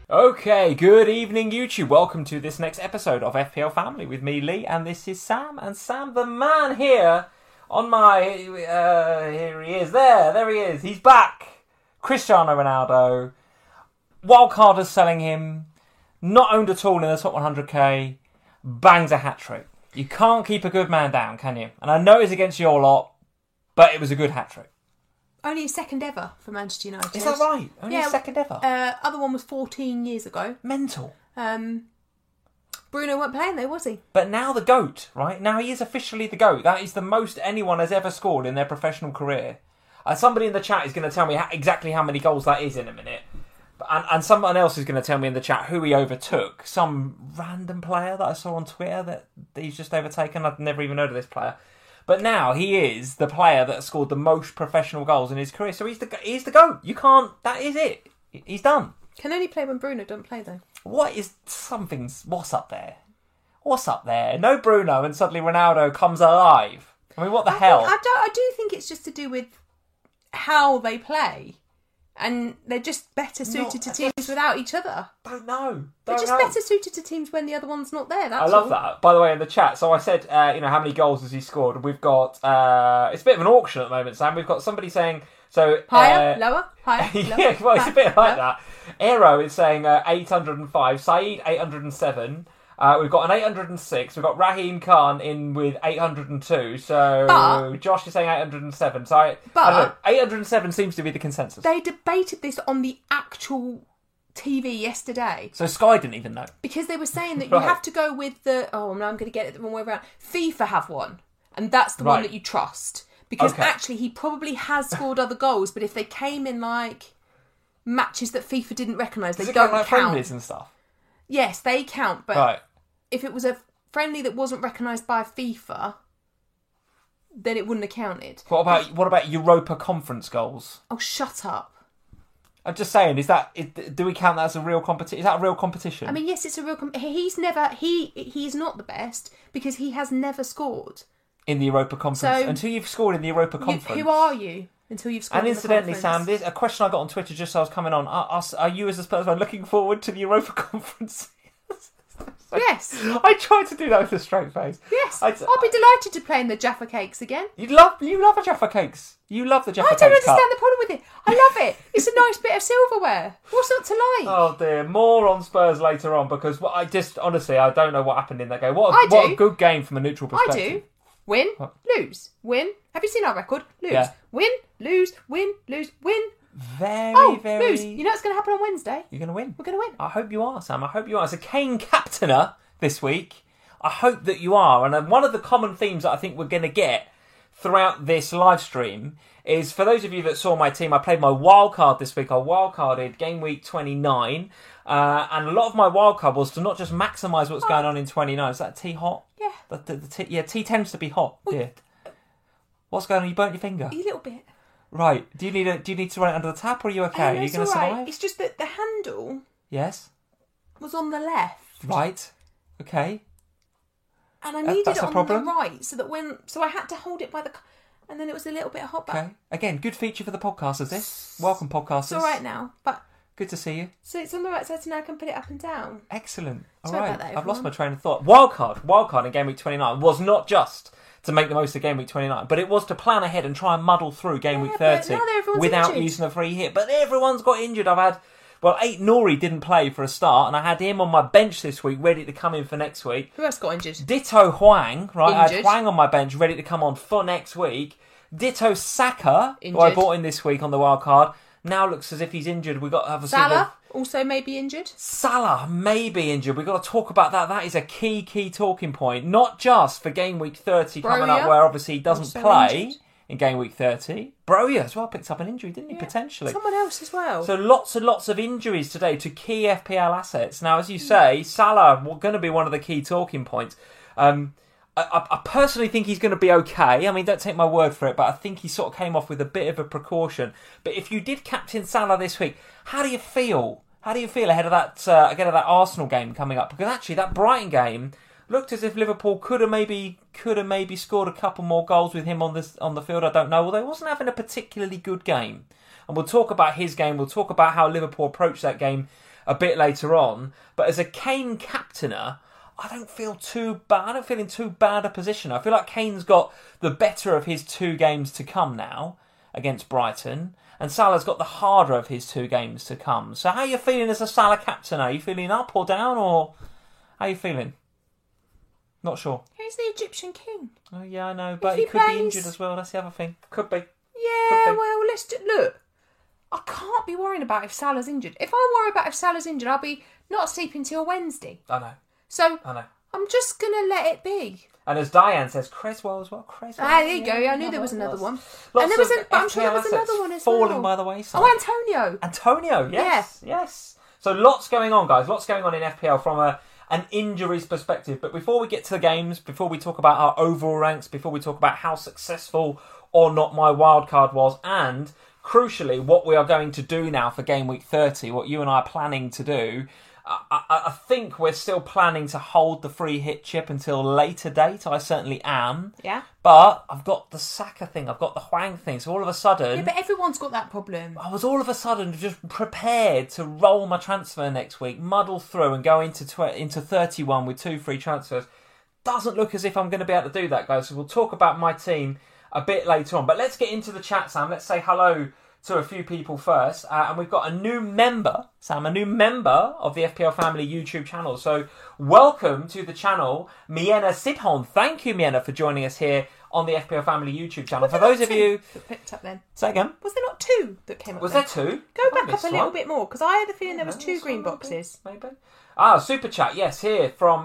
Okay, good evening, YouTube. Welcome to this next episode of FPL Family with me, Lee, and this is Sam. And Sam, the man here on my... here he is. There he is. He's back. Cristiano Ronaldo. Wildcarders selling him. Not owned at all in the top 100k. Bangs a hat-trick. You can't keep a good man down, can you? And I know it's against your lot, but it was a good hat-trick. Only his second ever for Manchester United. Is that right? Only his second ever? Other one was 14 years ago. Mental. Bruno weren't playing though, was he? But now the GOAT, right? Now he is officially the GOAT. That is the most anyone has ever scored in their professional career. Somebody in the chat is going to tell me exactly how many goals that is in a minute. And someone else is going to tell me in the chat who he overtook. Some random player that I saw on Twitter that he's just overtaken. I've never even heard of this player. But now he is the player that scored the most professional goals in his career. So he's the GOAT. You can't... That is it. He's done. Can only play when Bruno doesn't play, though. What's up there? What's up there? No Bruno and suddenly Ronaldo comes alive. I mean, what the hell? I do think it's just to do with how they play. And they're just better suited to teams without each other. Don't know. They're just better suited to teams when the other one's not there. That's I love that. By the way, in the chat, so I said, how many goals has he scored? We've got, it's a bit of an auction at the moment, Sam. We've got somebody saying, higher, lower, higher, lower. Yeah, well, it's higher, a bit like lower. that. Aero is saying 805. Saeed, 807. We've got an 806. We've got Raheem Khan in with 802. So Josh is saying 807. So I don't know. 807 seems to be the consensus. They debated this on the actual TV yesterday. So Sky didn't even know. Because they were saying that you have to go with the... Oh, no, I'm going to get it the wrong way around. FIFA have one. And that's the one that you trust. Because actually he probably has scored other goals. But if they came in like matches that FIFA didn't recognise, they don't count. Friendlies and stuff? Yes, they count. But if it was a friendly that wasn't recognised by FIFA, then it wouldn't have counted. What about Europa Conference goals? Oh, shut up. I'm just saying, do we count that as a real competition? Is that a real competition? I mean, yes, it's a real he's not the best because he has never scored. In the Europa Conference. Until you've scored in the Europa Conference. Who are you until you've scored And incidentally, Sam, there's a question I got on Twitter just as I was coming on. Are you as a Spurs fan looking forward to the Europa Conference? Yes. I tried to do that with a straight face. Yes. I'll be delighted to play in the Jaffa Cakes again. You love a Jaffa Cakes. You love the Jaffa Cakes. I don't understand the problem with it. I love it. It's a nice bit of silverware. What's not to like? Oh dear. More on Spurs later on because I don't know what happened in that game. What a good game from a neutral perspective. I do. Win, lose, win. Have you seen our record? Lose, win, lose, win, lose, win. Very. Lose. You know what's going to happen on Wednesday? You're going to win. We're going to win. I hope you are, Sam. I hope you are. As a Kane captainer this week, I hope that you are. And one of the common themes that I think we're going to get throughout this live stream is, for those of you that saw my team, I played my wildcard this week. I wildcarded game week 29. And a lot of my wildcard was to not just maximise what's going on in 29. Is that tea hot? Yeah. Tea tends to be hot. Yeah. What's going on? You burnt your finger? A little bit. Right. Do you need to run it under the tap, or are you okay? Are you going to survive? It's just that the handle was on the left. Right. Okay. And I needed it on the right, so I had to hold it by the... And then it was a little bit hot back. Okay. Again, good feature for the podcasters, this. Welcome, podcasters. It's all right now, but... Good to see you. So it's on the right side, so now I can put it up and down. Excellent. All Sorry right. about that, I've lost my train of thought. Wildcard in game week 29 was not just to make the most of game week 29, but it was to plan ahead and try and muddle through game week 30 without using a free hit. But everyone's got injured. I've had... Well, Nori didn't play for a start, and I had him on my bench this week, ready to come in for next week. Who else got injured? Ditto Hwang, right? Injured. I had Hwang on my bench, ready to come on for next week. Ditto Saka, who I bought in this week on the wild card, now looks as if he's injured. We've got to have a Salah also may be injured. Salah may be injured. We've got to talk about that. That is a key talking point, not just for game week 30 coming up, where obviously he doesn't play. Injured. In game week 30. Broja as well picked up an injury, didn't he, potentially? Someone else as well. So lots and lots of injuries today to key FPL assets. Now, as you say, Salah going to be one of the key talking points. I personally think he's going to be okay. I mean, don't take my word for it, but I think he sort of came off with a bit of a precaution. But if you did captain Salah this week, how do you feel? How do you feel ahead of that Arsenal game coming up? Because actually, that Brighton game looked as if Liverpool could have maybe scored a couple more goals with him on the field. I don't know. Although he wasn't having a particularly good game. And we'll talk about his game. We'll talk about how Liverpool approached that game. a bit later on. But as a Kane captainer, I don't feel too bad. I don't feel in too bad a position. I feel like Kane's got the better of his 2 games to come now against Brighton, and Salah's got the harder of his 2 games to come. So how are you feeling as a Salah captain? Are you feeling up or down, or how are you feeling? Not sure. He's the Egyptian king. Oh yeah, I know, but he could be injured as well. That's the other thing. Could be. Yeah, could be. Well, look. I can't be worrying about if Salah's injured. If I worry about if Salah's injured, I'll be not sleeping till Wednesday. I know. So I'm just going to let it be. And as Diane says, Creswell as well. Creswell. Ah, there you go. I knew there was another one. And there was, I'm sure there was another one as well. Falling by the wayside. Oh, Antonio. Yes. So lots going on, guys. Lots going on in FPL from an injuries perspective. But before we get to the games, before we talk about our overall ranks, before we talk about how successful or not my wildcard was, and crucially, what we are going to do now for game week 30, what you and I are planning to do, I think we're still planning to hold the free hit chip until a later date. I certainly am. Yeah. But I've got the Saka thing, I've got the Hwang thing, so all of a sudden... Yeah, but everyone's got that problem. I was all of a sudden just prepared to roll my transfer next week, muddle through and go into 31 with 2 free transfers. Doesn't look as if I'm going to be able to do that, guys. So we'll talk about my team a bit later on. But let's get into the chat, Sam. Let's say hello to a few people first. And we've got a new member, Sam, a new member of the FPL Family YouTube channel. So welcome to the channel, Miena Sidhon. Thank you, Miena, for joining us here on the FPL Family YouTube channel. For those of you... that picked up then. Say again? Was there not 2 that came up? Was there 2? Go back up a little bit more, because I had a feeling there was 2 green boxes. Maybe. Super chat, yes, here from,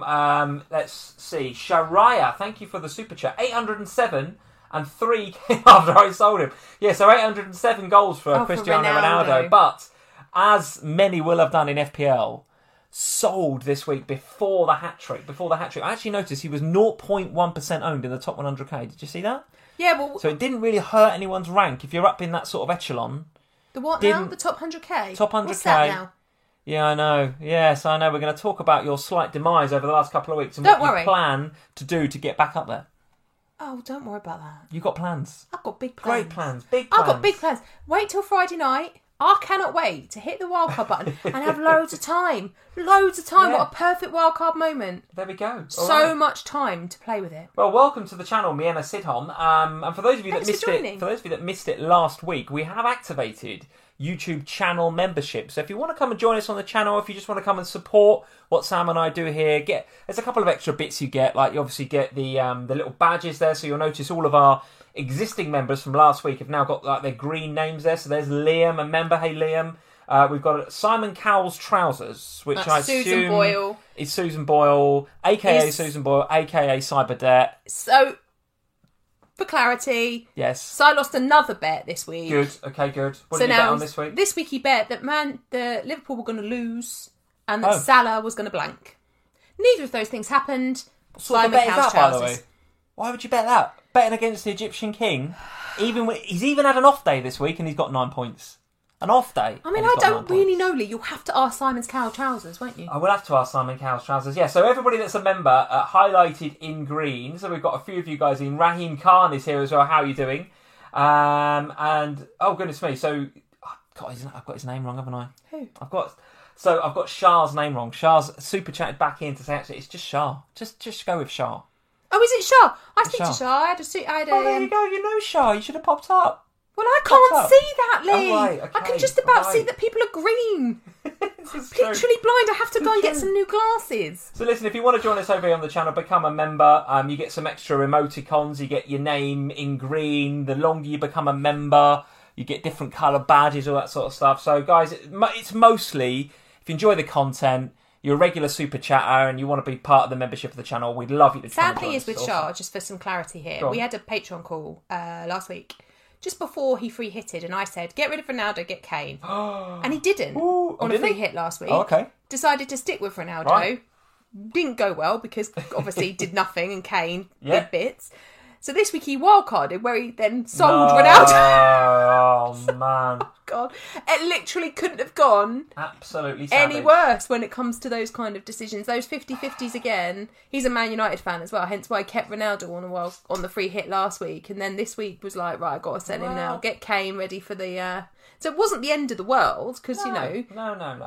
let's see, Shariah. Thank you for the super chat. 807 and 3 came after I sold him. Yeah, so 807 goals for Cristiano Ronaldo. But, as many will have done in FPL, sold this week before the hat-trick. I actually noticed he was 0.1% owned in the top 100k. Did you see that? Yeah, well... So it didn't really hurt anyone's rank if you're up in that sort of echelon. The what now? The top 100k? Top 100k. What's that now? Yeah, I know. Yes, I know. We're going to talk about your slight demise over the last couple of weeks and what you plan to do to get back up there. Oh, don't worry about that. You've got plans. I've got big plans. Great plans. Big plans. I've got big plans. Wait till Friday night. I cannot wait to hit the wildcard button and have loads of time. Loads of time. Yeah. What a perfect wildcard moment. There we go. So much time to play with it. Well, welcome to the channel, Miena Sidhon. And for those of you that missed it last week, we have activated YouTube channel membership. So if you want to come and join us on the channel, if you just want to come and support what Sam and I do here, there's a couple of extra bits you get. Like you obviously get the little badges there, so you'll notice all of our existing members from last week have now got like their green names there. So there's Liam, a member. Hey Liam. We've got Simon Cowell's trousers, which I assume Boyle. Is Susan Boyle, aka Susan Boyle, aka Cyberdebt. So, for clarity, yes. So I lost another bet this week. Good. Okay, good. What did you bet on this week? This week he bet that the Liverpool were going to lose and that Salah was going to blank. Neither of those things happened. What bet is that, by the way? Why would you bet that? Betting against the Egyptian king? He's even had an off day this week and he's got 9 points. An off day. I mean, I don't really know, Lee. You'll have to ask Simon Cowell's trousers, won't you? I will have to ask Simon Cowell's trousers. Yeah, so everybody that's a member, highlighted in green. So we've got a few of you guys in. Raheem Khan is here as well. How are you doing? And, oh, goodness me. So, I've got his name wrong, haven't I? Who? I've got Shah's name wrong. Shah's super chatted back in to say, actually, it's just Shah. Just go with Shah. Oh, is it Shah? I speak to Shah. There you go. You know Shah. You should have popped up. Well, I can't see that, Lee. Oh, right, okay. I can just about see that people are green. I'm literally blind. I have to go and get some new glasses. So listen, if you want to join us over here on the channel, become a member. You get some extra emoticons. You get your name in green. The longer you become a member, you get different colour badges, all that sort of stuff. So guys, it's mostly, if you enjoy the content, you're a regular super chatter and you want to be part of the membership of the channel, we'd love you to join us. Sadly, is with Shah, just for some clarity here. We had a Patreon call last week. Just before he free hitted, and I said, get rid of Ronaldo, get Kane. And he didn't on a free hit last week. Oh, okay. Decided to stick with Ronaldo. Right. Didn't go well because obviously did nothing and Kane did bits. So this week he wildcarded where he then sold Ronaldo. Oh, man. God. It literally couldn't have gone absolutely savage. Any worse when it comes to those kind of decisions. Those 50-50s again. He's a Man United fan as well, hence why I kept Ronaldo on the free hit last week. And then this week was like, right, I've got to sell him now. Get Kane ready for the... So it wasn't the end of the world, because, No. But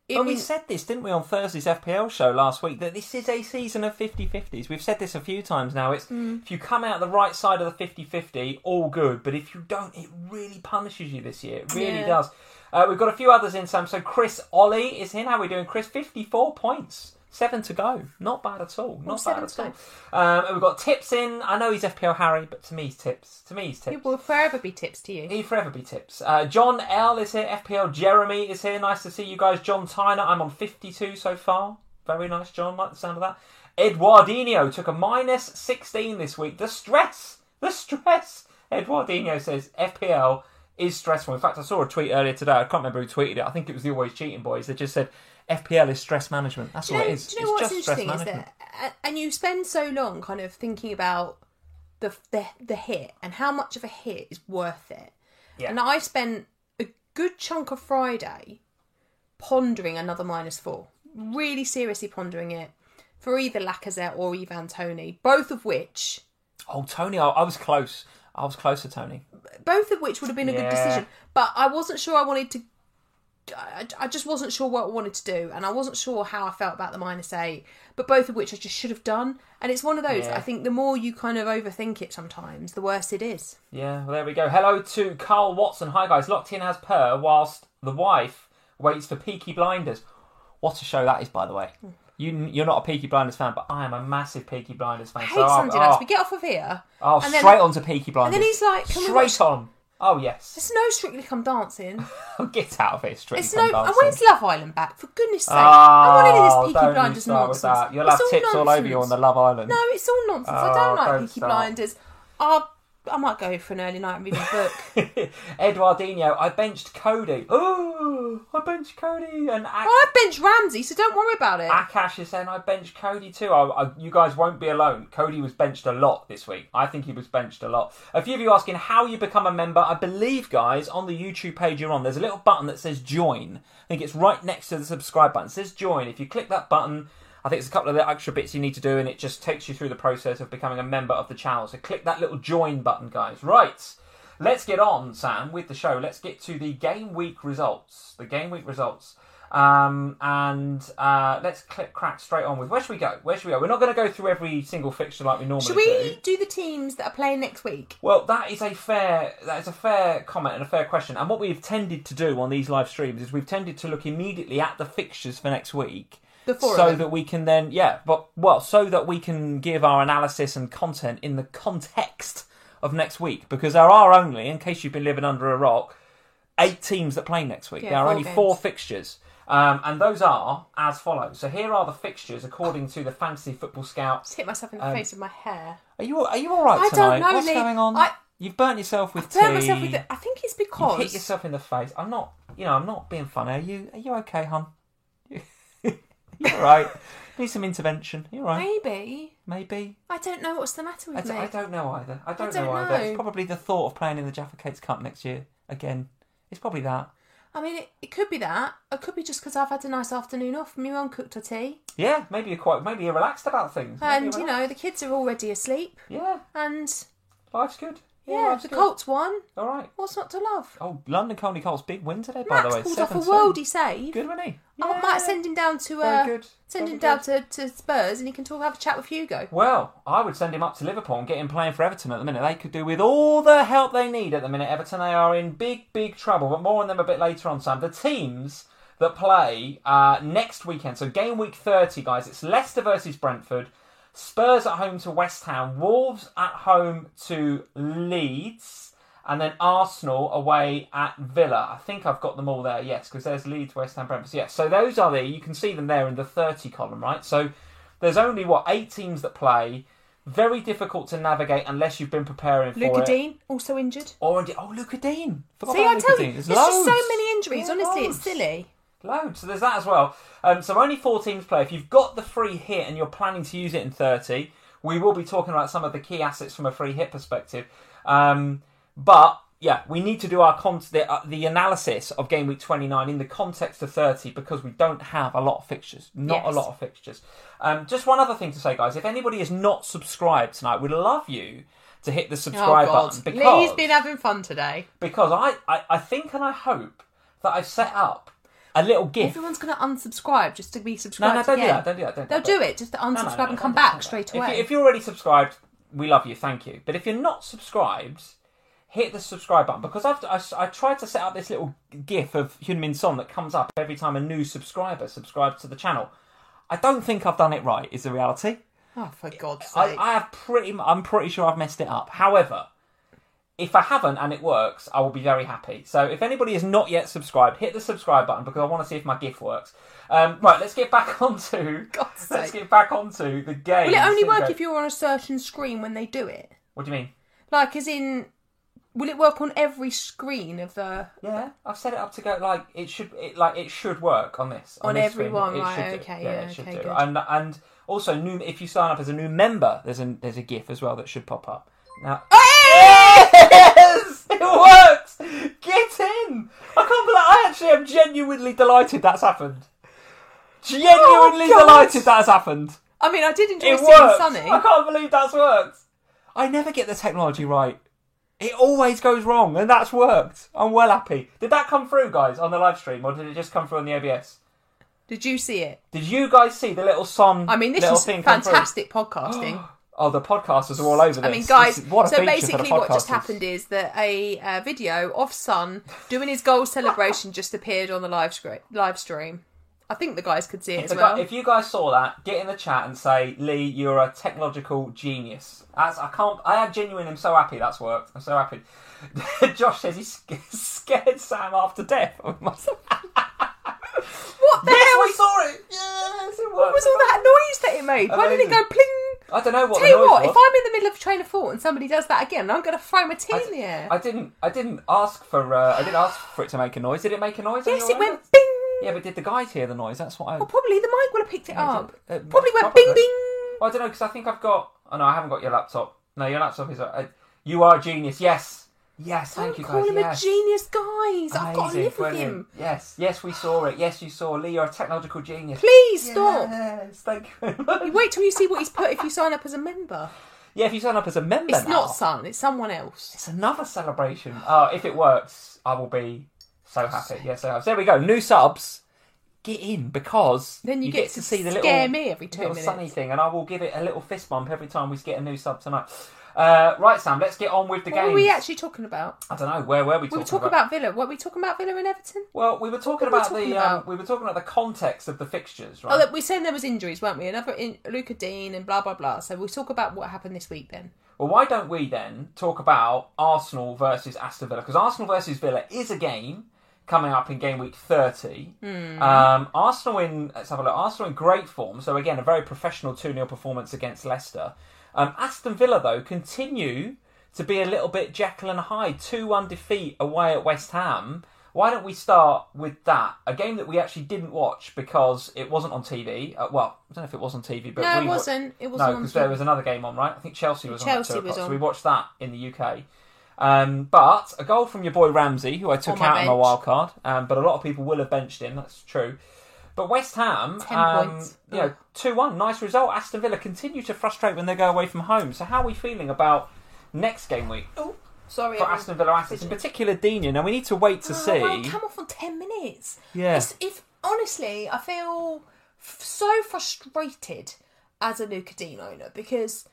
we said this, didn't we, on Thursday's FPL show last week, that this is a season of 50-50s. We've said this a few times now. It's if you come out the right side of the 50-50, all good. But if you don't, it really punishes you this year. It really does. We've got a few others in, Sam. So Chris Ollie is in. How are we doing, Chris? 54 points. 7 to go. Not bad at all. Not bad at all. We've got Tips in. I know he's FPL Harry, but to me he's Tips. He will forever be Tips to you. He'll forever be Tips. John L is here. FPL Jeremy is here. Nice to see you guys. John Tyner. I'm on 52 so far. Very nice, John. Like the sound of that. Eduardinho took a minus 16 this week. The stress. Eduardinho says FPL is stressful. In fact, I saw a tweet earlier today. I can't remember who tweeted it. I think it was the Always Cheating Boys. They just said FPL is stress management. That's all it is. Do you know what's interesting is that, and you spend so long kind of thinking about the hit and how much of a hit is worth it. Yeah. And I spent a good chunk of Friday pondering another -4. Really seriously pondering it for either Lacazette or Ivan Toney, both of which... Oh, Toney, I was close. I was close to Toney. Both of which would have been a good decision. But I wasn't sure I wanted to... I just wasn't sure what I wanted to do, and I wasn't sure how I felt about the -8, but both of which I just should have done. And it's one of those, I think the more you kind of overthink it sometimes, the worse it is. Yeah, well, there we go. Hello to Carl Watson. Hi, guys. Locked in as per, whilst the wife waits for Peaky Blinders. What a show that is, by the way. You're not a Peaky Blinders fan, but I am a massive Peaky Blinders fan. I hate Sunday nights. We get off of here. Oh, straight on to Peaky Blinders. And then he's like, straight on. Oh, yes. There's no Strictly Come Dancing. Get out of it, Strictly Come Dancing. And when's Love Island back? For goodness sake. I want any of this Peaky Blinders nonsense. You'll have tips all over you on the Love Island. No, it's all nonsense. I don't like Peaky Blinders. I might go for an early night and read a book. Eduardinho, I benched Cody. Oh, I benched Cody. And I benched Ramsey, so don't worry about it. Akash is saying I benched Cody too. You guys won't be alone. Cody was benched a lot this week. I think he was benched a lot. A few of you asking how you become a member. I believe, guys, on the YouTube page you're on, there's a little button that says join. I think it's right next to the subscribe button. It says join. If you click that button, I think there's a couple of little extra bits you need to do, and it just takes you through the process of becoming a member of the channel. So click that little join button, guys. Right, let's get on, Sam, with the show. Let's get to the game week results. Let's crack straight on with... Where should we go? We're not going to go through every single fixture like we normally do. Should we do the teams that are playing next week? Well, that is a fair comment and a fair question. And what we've tended to do on these live streams is we've tended to look immediately at the fixtures for next week. So that we can then, so that we can give our analysis and content in the context of next week. Because there are only, in case you've been living under a rock, 8 teams that play next week. There are only 4 fixtures. And those are as follows. So here are the fixtures according to the Fantasy Football Scout. Just hit myself in the face with my hair. Are you all right tonight? I don't know, What's going on? You've burnt yourself with tea. I think it's because... You hit yourself in the face. I'm not being funny. Are you okay, hon? You're all right. Need some intervention. You're right. Maybe. I don't know what's the matter with me. I don't know either. I don't know either. It's probably the thought of playing in the Jaffa Cakes Cup next year again. It's probably that. I mean, it could be that. It could be just because I've had a nice afternoon off. My mum cooked her tea. Yeah, maybe you're relaxed about things. And the kids are already asleep. Yeah. And life's good. Yeah, the Colts won. All right. What's not to love? Oh, London Colney Colts big win today, by the way. Max pulled off a worldy save. Good, wasn't he? Yeah. I might send him down to to Spurs, and he can have a chat with Hugo. Well, I would send him up to Liverpool and get him playing for Everton at the minute. They could do with all the help they need at the minute. Everton, they are in big trouble, but more on them a bit later on, Sam. The teams that play next weekend, so game week 30, guys, it's Leicester versus Brentford, Spurs at home to West Ham, Wolves at home to Leeds, and then Arsenal away at Villa. I think I've got them all there, yes, because there's Leeds, West Ham, Brentford. Yes, so those are there. You can see them there in the 30 column, right? So there's only, 8 teams that play. Very difficult to navigate unless you've been preparing for Luca Dean, also injured. Luca Dean. See, I tell you, there's just so many injuries. Honestly, it's silly. Loads. So there's that as well. So only 4 teams play. If you've got the free hit and you're planning to use it in 30, we will be talking about some of the key assets from a free hit perspective. But yeah, we need to do our the analysis of game week 29 in the context of 30 because we don't have a lot of fixtures. A lot of fixtures. Just one other thing to say, guys. If anybody is not subscribed tonight, we'd love you to hit the subscribe button. Because Lee's been having fun today. Because I think and I hope that I've set up a little GIF. Everyone's going to unsubscribe just to be subscribed again. No, don't do that. They'll do it just to unsubscribe and come back straight away. If you're already subscribed, we love you, thank you. But if you're not subscribed, hit the subscribe button, because I tried to set up this little GIF of Heung-min Son that comes up every time a new subscriber subscribes to the channel. I don't think I've done it right, is the reality. Oh, for God's sake. I'm pretty sure I've messed it up. However, if I haven't and it works, I will be very happy. So if anybody is not yet subscribed, hit the subscribe button, because I want to see if my GIF works. Right, let's get back onto the game. Will it only work if you're on a certain screen when they do it? What do you mean? Like, as in, will it work on every screen of the? Yeah, I've set it up to go like it should work on this. On this everyone, screen. right? Okay, yeah, okay, good. And also, if you sign up as a new member, there's a GIF as well that should pop up. Now, yes, it works. Get in! I can't believe I actually am genuinely delighted that's happened. Delighted that has happened. I mean, I did enjoy seeing Sunny. I can't believe that's worked. I never get the technology right. It always goes wrong, and that's worked. I'm well happy. Did that come through, guys, on the live stream, or did it just come through on the OBS? Did you see it? Did you guys see the little Son? I mean, this is fantastic podcasting. Oh, the podcasters are all over this. I mean, guys, what so basically what just happened is that a video of Son doing his goal celebration just appeared on the live stream. I think the guys could see it as well. If you guys saw that, get in the chat and say, Lee, you're a technological genius. I genuinely am so happy that's worked. I'm so happy. Josh says he scared Sam after death. What the hell? We saw it. Yes, it worked. What was all that noise that it made? Why did it go pling? I don't know what the noise was. If I'm in the middle of a train of thought and somebody does that again, I'm going to throw my tea in the air. I didn't ask for it to make a noise. Did it make a noise? Yes, it went bing. Yeah, but did the guys hear the noise? That's what I... Well, probably the mic would have picked it up. Probably went bing bing. Well, I don't know, because I think I've got... Oh, no, I haven't got your laptop. No, your laptop is... you are a genius, yes. Yes, thank you, guys. Call him a genius, guys. I've got to live with him. Yes, we saw it. Yes, you saw. Lee, you're a technological genius. Please stop. Yes, thank you very much. You wait till you see what he's put if you sign up as a member. Yeah, if you sign up as a member It's not Son, it's someone else. It's another celebration. If it works, I will be so happy. Yes, so there we go. New subs. Get in, because then you get to see the little me every 2 minutes. Sunny thing, and I will give it a little fist bump every time we get a new sub tonight. Right, Sam, let's get on with the game. What were we actually talking about? I don't know. Where were we talking about? We were talking about Villa. What were we talking about, Villa and Everton? Well, we were talking about the context of the fixtures, right? Oh, we said there was injuries, weren't we? Another Luca Dean and blah blah blah. So we'll talk about what happened this week then. Well, why don't we then talk about Arsenal versus Aston Villa? Because Arsenal versus Villa is a game coming up in game week 30. Arsenal in great form. So again, a very professional 2-0 performance against Leicester. Aston Villa, though, continue to be a little bit Jekyll and Hyde. 2-1 defeat away at West Ham. Why don't we start with that? A game that we actually didn't watch because it wasn't on TV. Well, I don't know if it was on TV, but no, it wasn't. It wasn't. No, because there was another game on, right? I think Chelsea was on at 2 o'clock, so we watched that in the UK. But a goal from your boy Ramsey, who I took out in my wild card. But a lot of people will have benched him. That's true. But West Ham, 10 points. 2-1, nice result. Aston Villa continue to frustrate when they go away from home. So how are we feeling about next game week? Oh, sorry. For Aston Villa assets, in particular Digne. Now we need to wait to see. Well, come off on 10 minutes. Yeah. Honestly, I feel so frustrated as a Luca Digne owner because...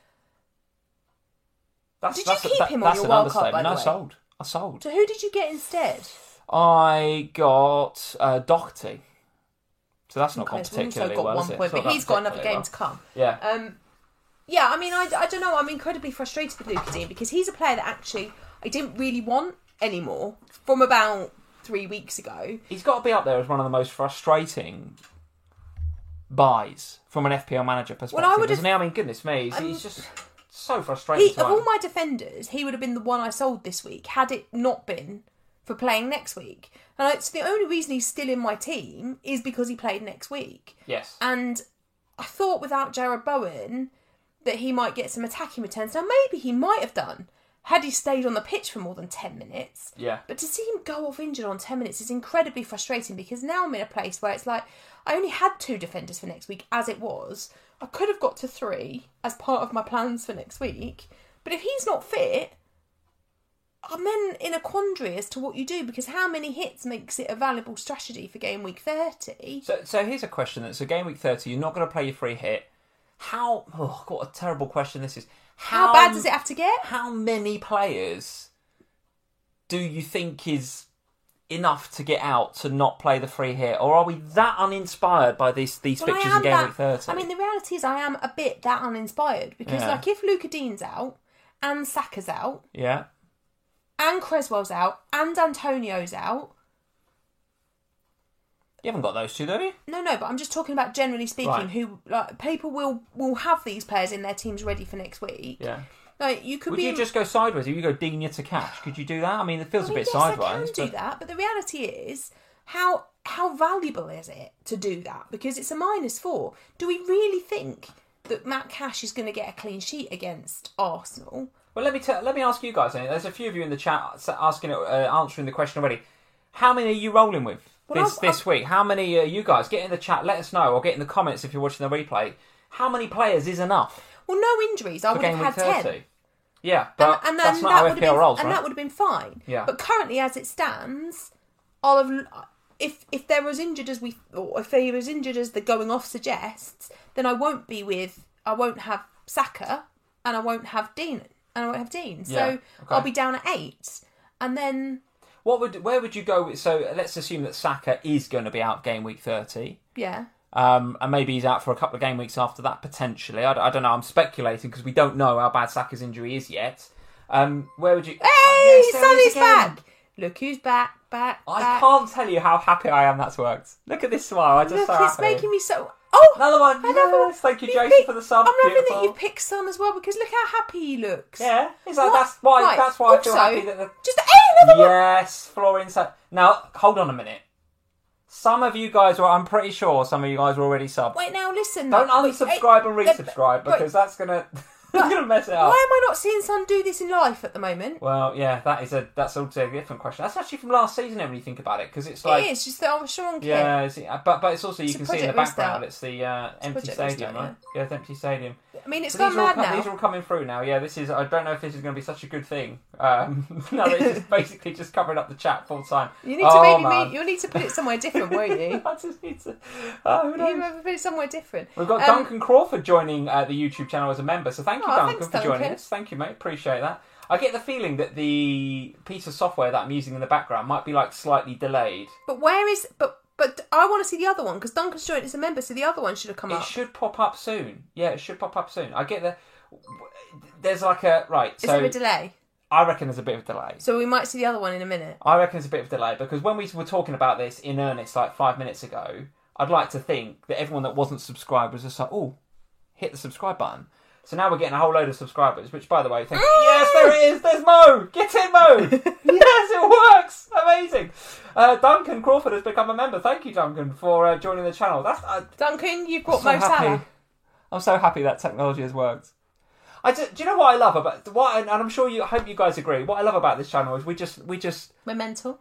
Did you keep him on your wild card, by the way? No, I sold. So who did you get instead? I got Doherty. So that's not gone so particularly got well, one point, but he's got another game to come. Yeah. Yeah, I mean, I don't know. I'm incredibly frustrated with Luca Digne because he's a player that actually I didn't really want anymore from about 3 weeks ago. He's got to be up there as one of the most frustrating buys from an FPL manager perspective, isn't he? I mean, goodness me, he's just so frustrating. Of all my defenders, he would have been the one I sold this week had it not been for playing next week. And it's the only reason he's still in my team is because he played next week. Yes. And I thought without Jared Bowen that he might get some attacking returns. Now, maybe he might have done had he stayed on the pitch for more than 10 minutes. Yeah. But to see him go off injured on 10 minutes is incredibly frustrating because now I'm in a place where it's like, I only had 2 defenders for next week as it was. I could have got to 3 as part of my plans for next week. But if he's not fit, I'm then in a quandary as to what you do, because how many hits makes it a valuable strategy for game week 30? So here's a question then. So game week 30, you're not going to play your free hit. What a terrible question this is. How bad does it have to get? How many players do you think is enough to get out to not play the free hit? Or are we that uninspired by these fixtures in game week 30? I mean, the reality is I am a bit that uninspired, because like if Luca Dean's out and Saka's out, and Creswell's out and Antonio's out. You haven't got those two, though, have you? No, but I'm just talking about generally speaking, who people will have these players in their teams ready for next week. Yeah. Like you could Would you just go sideways? If you go Digne to Cash, could you do that? I mean, it feels a bit sideways. I can do that, but the reality is, how valuable is it to do that? Because it's a -4. Do we really think that Matt Cash is going to get a clean sheet against Arsenal? Well, let me ask you guys. There's a few of you in the chat answering the question already. How many are you rolling with this week? How many are you guys? Get in the chat. Let us know, or get in the comments if you're watching the replay. How many players is enough? Well, no injuries. I would have had 10. Yeah, but and that's not how FPL rolls, right? And that would have been fine. Yeah. But currently, as it stands, if there was injured as the going off suggests, then I won't have Saka, and I won't have Dean. So I'll be down at 8, and then where would you go with? So let's assume that Saka is going to be out game week 30. Yeah. And maybe he's out for a couple of game weeks after that, potentially. I don't know. I'm speculating because we don't know how bad Saka's injury is yet. Where would you... Hey, Sonny's back! Look who's back. I can't tell you how happy I am that's worked. Look at this smile. I'm just so happy. It's making me so... Oh! Another one. Yes. Thank you, Jason, for the sub. I'm loving that you picked Son as well, because look how happy he looks. Yeah. That's why I feel happy that... Yes, Florian said... Now, hold on a minute. I'm pretty sure some of you guys were already subbed. Wait, now listen. Don't unsubscribe and resubscribe, because that's going to mess it up. Why am I not seeing Son do this in life at the moment? Well, yeah, that's also a different question. That's actually from last season when you think about it, because it's like... It is, just that I'm sure on kit. Yeah, but it's also, you can see in the background, it's the empty stadium, right? Yeah, it's empty stadium. I mean, it's gone mad now. These are all coming through now. Yeah, I don't know if this is going to be such a good thing. No, it's basically just covering up the chat full time. You need you'll need to put it somewhere different, won't you? I just need to... You have to put it somewhere different. We've got Duncan Crawford joining the YouTube channel as a member, so thank you, Duncan, for joining us. Thank you, mate. Appreciate that. I get the feeling that the piece of software that I'm using in the background might be slightly delayed. But where is... But I want to see the other one, because Duncan's joined as a member, so the other one should have come up. It should pop up soon. Yeah, it should pop up soon. I get there's Is there a delay? I reckon there's a bit of a delay. So we might see the other one in a minute. I reckon there's a bit of a delay, because when we were talking about this in earnest 5 minutes ago, I'd like to think that everyone that wasn't subscribed was just hit the subscribe button. So now we're getting a whole load of subscribers, which, by the way, yes, there it is. There's Mo. Get in, Mo. Yes, it works. Amazing. Duncan Crawford has become a member. Thank you, Duncan, for joining the channel. Duncan, you've got Mo Salah. I'm so happy that technology has worked. Do you know what I love about and I'm sure I hope you guys agree. What I love about this channel is we just we're mental.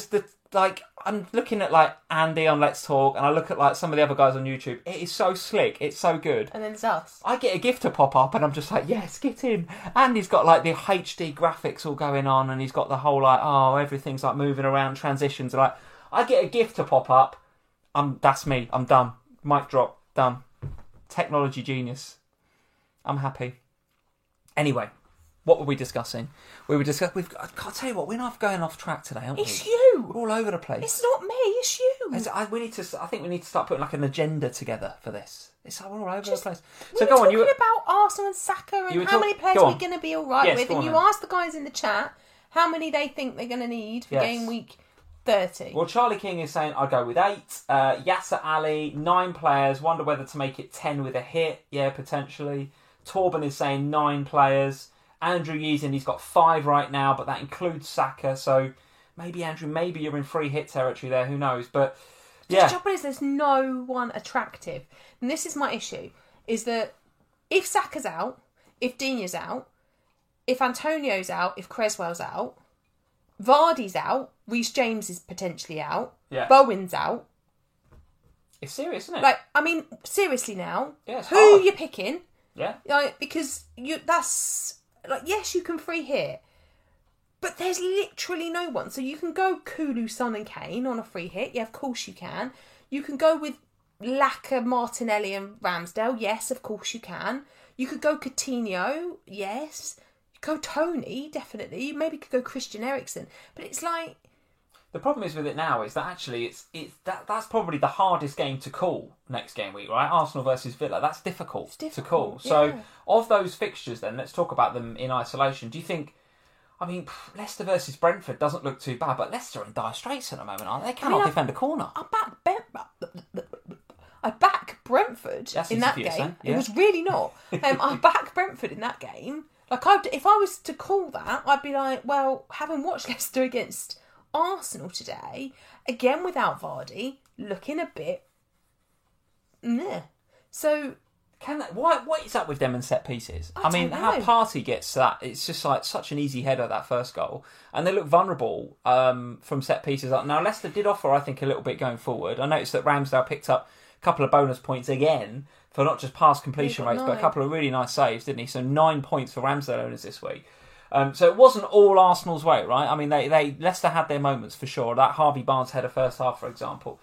I'm looking at Andy on Let's Talk, and I look at some of the other guys on YouTube. It is so slick. It's so good. And then there's us. I get a gift to pop up, and I'm just like, yes, get in. Andy's got the HD graphics all going on, and he's got the whole everything's moving around, transitions. I get a gift to pop up. That's me. I'm done. Mic drop. Done. Technology genius. I'm happy. Anyway, what were we discussing? I can't tell you what, we're not going off track today, aren't we? It's you! We're all over the place. It's not me, it's you! I think we need to start putting an agenda together for this. We're all over the place. So go on. You were talking about Arsenal and Saka and how many players we're going to be alright with, and you asked the guys in the chat how many they think they're going to need for game week 30. Well, Charlie King is saying I'll go with 8. Yasser Ali, 9 players. Wonder whether to make it 10 with a hit. Yeah, potentially. Torben is saying 9 players. Andrew Yeason, he's got 5 right now, but that includes Saka. So maybe, Andrew, you're in free hit territory there. Who knows? But yeah. The trouble is there's no one attractive. And this is my issue, is that if Saka's out, if Digne's out, if Antonio's out, if Creswell's out, Vardy's out, Reece James is potentially out, Bowen's out. It's serious, isn't it? Seriously now. Yeah, who are you picking? Yeah. Because yes, you can free hit. But there's literally no one. So you can go Kulu, Son and Kane on a free hit. Yeah, of course you can. You can go with Laka, Martinelli and Ramsdale. Yes, of course you can. You could go Coutinho. Yes. You could go Tony, definitely. You maybe could go Christian Eriksen. But it's like... The problem is with it now is that actually that's probably the hardest game to call next game week, right? Arsenal versus Villa. That's difficult to call. Yeah. So of those fixtures then, let's talk about them in isolation. Do you think... I mean, Leicester versus Brentford doesn't look too bad, but Leicester are in dire straits at the moment, aren't they? They cannot defend a corner. I back Brentford in that game. Yeah. It was really not. I back Brentford in that game. Like, if I was to call that, I'd be like, well, having watched Leicester against Arsenal today, again without Vardy, looking a bit meh. So... What is up with them and set pieces? I mean, how Partey gets that, it's just like such an easy header, that first goal. And they look vulnerable from set pieces. Now, Leicester did offer, I think, a little bit going forward. I noticed that Ramsdale picked up a couple of bonus points again for not just pass completion rates, but a couple of really nice saves, didn't he? So 9 points for Ramsdale owners this week. So it wasn't all Arsenal's way, right? I mean, Leicester had their moments for sure. That Harvey Barnes header first half, for example.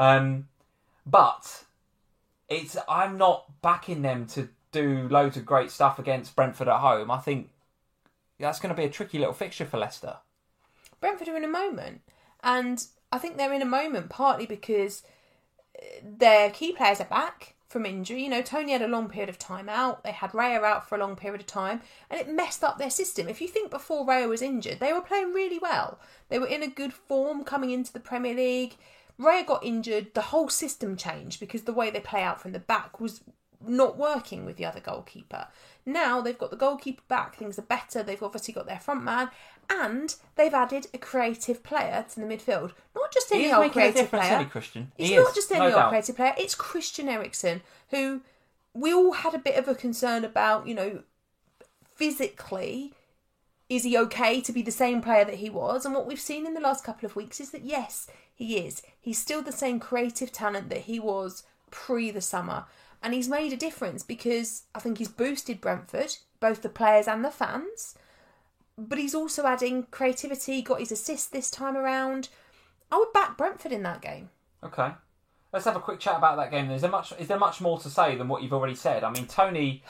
But... I'm not backing them to do loads of great stuff against Brentford at home. I think that's going to be a tricky little fixture for Leicester. Brentford are in a moment. And I think they're in a moment partly because their key players are back from injury. You know, Tony had a long period of time out. They had Raya out for a long period of time. And it messed up their system. If you think before Raya was injured, they were playing really well. They were in a good form coming into the Premier League. Raya got injured, the whole system changed because the way they play out from the back was not working with the other goalkeeper. Now they've got the goalkeeper back, things are better, they've obviously got their front man, and they've added a creative player to the midfield. Not just any old creative player. Christian. It's not just any old creative player, it's Christian Eriksen, who we all had a bit of a concern about, you know, physically... Is he okay to be the same player that he was? And what we've seen in the last couple of weeks is that, yes, he is. He's still the same creative talent that he was pre the summer. And he's made a difference because I think he's boosted Brentford, both the players and the fans. But he's also adding creativity, got his assist this time around. I would back Brentford in that game. Okay. Let's have a quick chat about that game. Is there much more to say than what you've already said? I mean, Tony,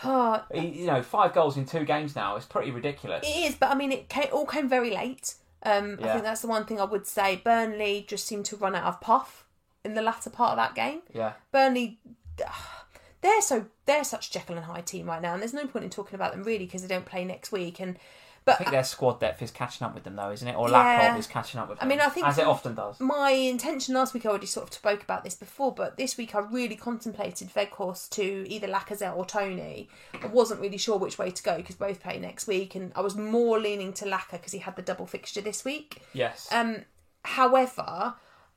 5 goals in 2 games now is pretty ridiculous. It is, but I mean, all came very late. I think that's the one thing I would say. Burnley just seemed to run out of puff in the latter part of that game. Yeah. Burnley, they're such Jekyll and Hyde team right now, and there's no point in talking about them really because they don't play next week. But I think their squad depth is catching up with them, though, isn't it? Or lack of is catching up with them. I mean, I think as it often does. My intention last week, I already sort of spoke about this before, but this week I really contemplated Weghorst to either Lacazette or Tony. I wasn't really sure which way to go because both play next week, and I was more leaning to Laka because he had the double fixture this week. Yes. However,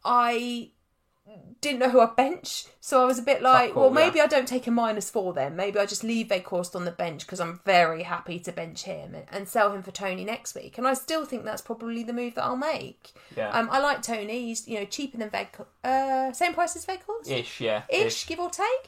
I didn't know who I bench, so I was a bit like, maybe I don't take a -4 then. Maybe I just leave Weghorst on the bench because I'm very happy to bench him and sell him for Tony next week. And I still think that's probably the move that I'll make. Yeah. I like Tony. He's cheaper than Weghorst. Same price as Weghorst? Ish, yeah. Ish, give or take.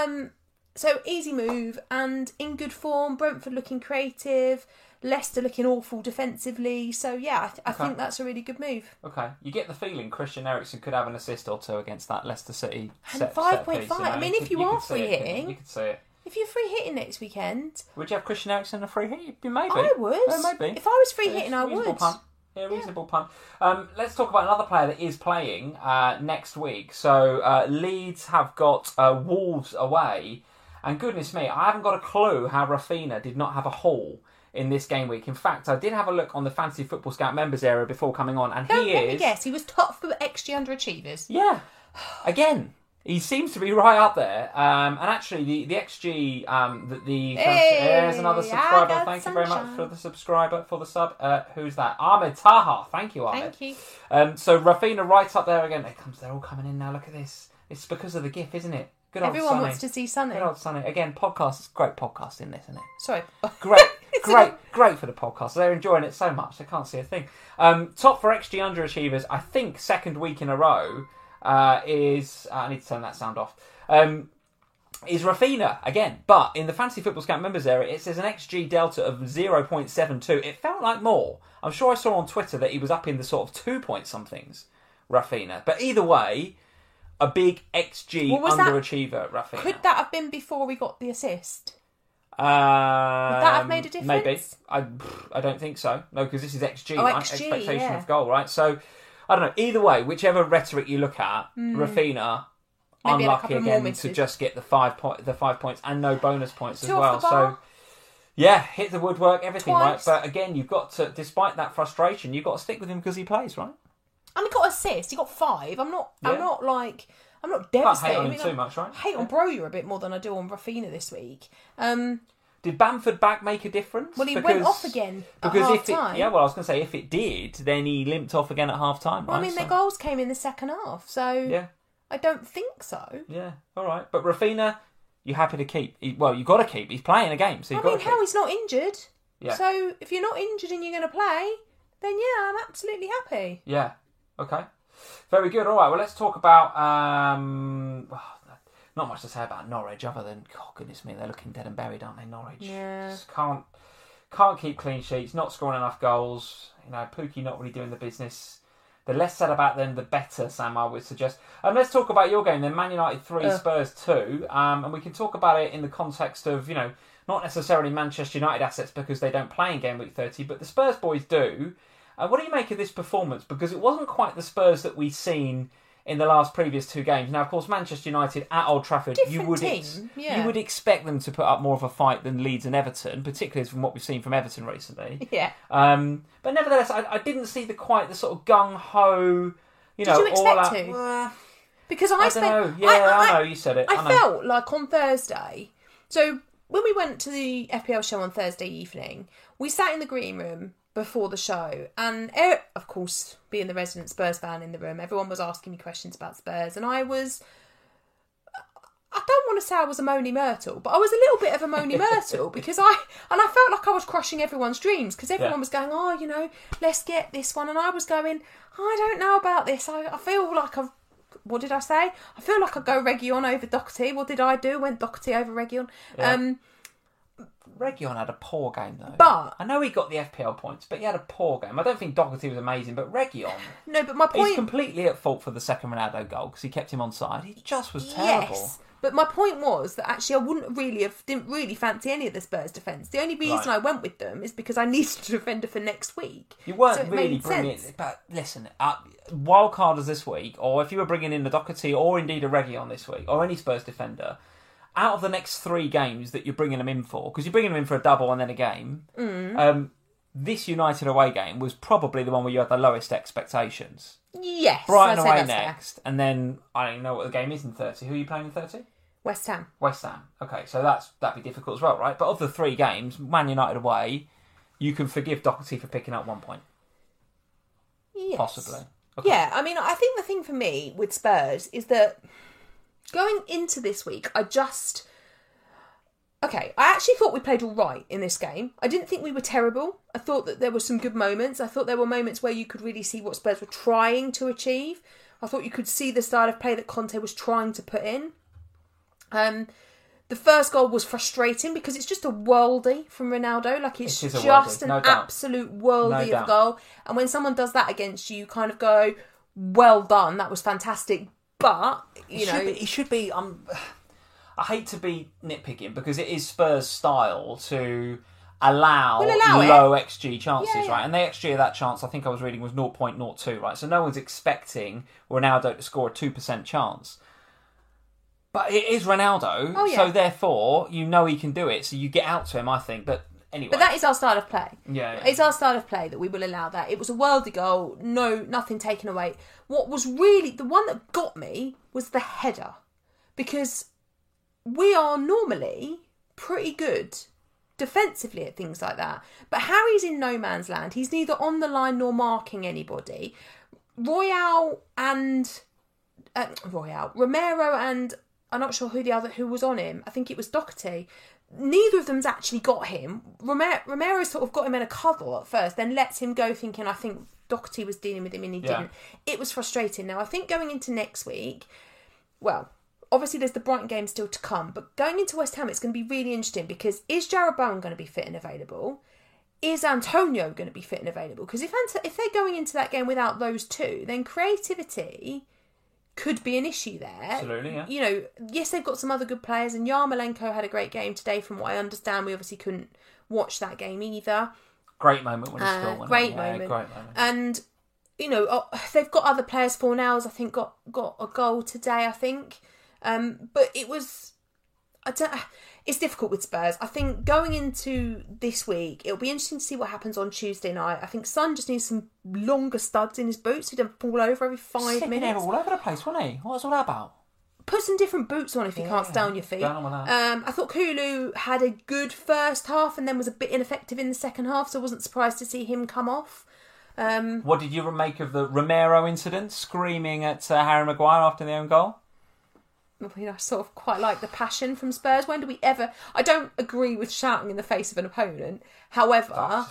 So easy move and in good form. Brentford looking creative. Leicester looking awful defensively. So, yeah, I think that's a really good move. Okay. You get the feeling Christian Eriksen could have an assist or two against that Leicester City and 5.5. I mean, if you are free hitting... You could see it. If you're free hitting next weekend... Would you have Christian Eriksen a free hit? Maybe. I would. Maybe. If I was free hitting, I would. Punt. Yeah, reasonable punt. Let's talk about another player that is playing next week. So, Leeds have got Wolves away. And goodness me, I haven't got a clue how Rafinha did not have a haul in this game week. In fact, I did have a look on the Fantasy Football Scout members area before coming on, and let me guess, he was top for XG underachievers. Yeah. Again, he seems to be right up there. And actually, the XG, there's another subscriber. Thank you very much for the subscriber, for the sub. Who's that? Ahmed Taha. Thank you, Ahmed. Thank you. So Rafinha right up there again. They're all coming in now. Look at this. It's because of the GIF, isn't it? Good old Everyone Sonny. Wants to see Sonny. Good old Sonny. Again, podcast. It's great podcasting this, isn't it? Sorry. Great for the podcast. They're enjoying it so much they can't see a thing. Top for XG underachievers, I think second week in a row is... I need to turn that sound off. is Raphinha again. But in the Fantasy Football Scout members area, it says an XG delta of 0.72. It felt like more. I'm sure I saw on Twitter that he was up in the sort of 2-point-somethings, Raphinha. But either way, a big XG underachiever, Raphinha. Could that have been before we got the assist? Would that have made a difference? Maybe. I don't think so. No, because this is XG, right? XG, expectation of goal, right? So, I don't know. Either way, whichever rhetoric you look at, Raphinha, maybe unlucky again to just get the 5 points and no bonus points as well. So, yeah, hit the woodwork, everything, right? But again, you've got to, despite that frustration, you've got to stick with him because he plays, right? And he got assist. He got 5. I'm not devastated. Can't hate on him too much, right? I hate on Broja a bit more than I do on Raphinha this week. Did Bamford back make a difference? Well, he went off again at half-time. I was going to say, if it did, then he limped off again at half-time, right? Well, I mean, their goals came in the second half, so yeah. I don't think so. Yeah, all right. But Raphinha, you're happy to keep. You've got to keep. He's playing a game, so you've got to keep. How he's not injured. Yeah. So, if you're not injured and you're going to play, then yeah, I'm absolutely happy. Yeah, okay. Very good. All right, well, let's talk about... not much to say about Norwich other than, oh, goodness me, they're looking dead and buried, aren't they, Norwich? Yeah. Just can't keep clean sheets, not scoring enough goals. Pukki not really doing the business. The less said about them, the better, Sam, I would suggest. Let's talk about your game then. Man United 3, Spurs 2. And we can talk about it in the context of, not necessarily Manchester United assets because they don't play in game week 30, but the Spurs boys do. What do you make of this performance? Because it wasn't quite the Spurs that we've seen in the previous 2 games. Now, of course, Manchester United at Old Trafford, you would expect them to put up more of a fight than Leeds and Everton, particularly from what we've seen from Everton recently. Yeah. But nevertheless, I didn't see quite the sort of gung-ho, Did you expect to? Because I don't know. Yeah, I know, you said it. I felt like on Thursday, so when we went to the FPL show on Thursday evening, we sat in the green room before the show, and of course, being the resident Spurs fan in the room, everyone was asking me questions about Spurs, and I don't want to say I was a Moni Myrtle, but I was a little bit of a Moni Myrtle because I felt like I was crushing everyone's dreams because everyone was going, let's get this one, and I was going, I don't know about this. I feel like what did I say? I feel like I go Reguilon over Doherty. What did I do? Went Doherty over Reguilon. Yeah. Reguilon had a poor game though. But I know he got the FPL points, but he had a poor game. I don't think Doherty was amazing, but Reguilon... No, but my point... He's completely at fault for the second Ronaldo goal because he kept him on side. He just was terrible. Yes, but my point was that actually I didn't really fancy any of the Spurs defence. The only reason I went with them is because I needed a defender for next week. You weren't really bringing it... But listen, wildcarders this week, or if you were bringing in a Doherty or indeed a Reguilon this week, or any Spurs defender... Out of the next 3 games that you're bringing them in for, because you're bringing them in for a double and then a game, this United away game was probably the one where you had the lowest expectations. Yes. Brighton away next, and then, I don't even know what the game is in 30. Who are you playing in 30? West Ham. West Ham. Okay, so that'd be difficult as well, right? But of the 3 games, Man United away, you can forgive Doherty for picking up 1 point. Yes. Possibly. Okay. Yeah, I mean, I think the thing for me with Spurs is that going into this week, I actually thought we played all right in this game. I didn't think we were terrible. I thought that there were some good moments. I thought there were moments where you could really see what Spurs were trying to achieve. I thought you could see the style of play that Conte was trying to put in. The first goal was frustrating because it's just a worldie from Ronaldo. Like, it's just an absolute worldie of a goal. And when someone does that against you, you kind of go, well done, that was fantastic. But, it should be. I hate to be nitpicking because it is Spurs' style to allow low XG chances, right? And the XG of that chance, I think I was reading, was 0.02, right? So no one's expecting Ronaldo to score a 2% chance. But it is Ronaldo, so therefore you know he can do it. So you get out to him, I think. But anyway, but that is our style of play. Yeah, it's our style of play that we will allow that. It was a worldie goal, nothing taken away. What was really the one that got me was the header, because we are normally pretty good defensively at things like that. But Harry's in no man's land. He's neither on the line nor marking anybody. Romero and I'm not sure who was on him. I think it was Doherty. Neither of them's actually got him. Romero sort of got him in a cuddle at first, then lets him go thinking, I think Doherty was dealing with him and he didn't. It was frustrating. Now, I think going into next week, well, obviously there's the Brighton game still to come, but going into West Ham, it's going to be really interesting because is Jarrod Bowen going to be fit and available? Is Antonio going to be fit and available? Because if they're going into that game without those two, then creativity could be an issue there. Absolutely, yeah. You know, yes, they've got some other good players, and Yarmolenko had a great game today, from what I understand. We obviously couldn't watch that game either. Great moment when he scored. Great moment. And, you know, they've got other players. Fornals, I think, got a goal today, I think. But it was... It's difficult with Spurs. I think going into this week, it'll be interesting to see what happens on Tuesday night. I think Son just needs some longer studs in his boots. He doesn't fall over every 5 minutes. All over the place, wasn't he? What was all that about? Put some different boots on if you can't stay on your feet. I thought Kulu had a good first half and then was a bit ineffective in the second half, so I wasn't surprised to see him come off. What did you make of the Romero incident, screaming at Harry Maguire after the own goal? I mean, I sort of quite like the passion from Spurs. When do we ever... I don't agree with shouting in the face of an opponent. However,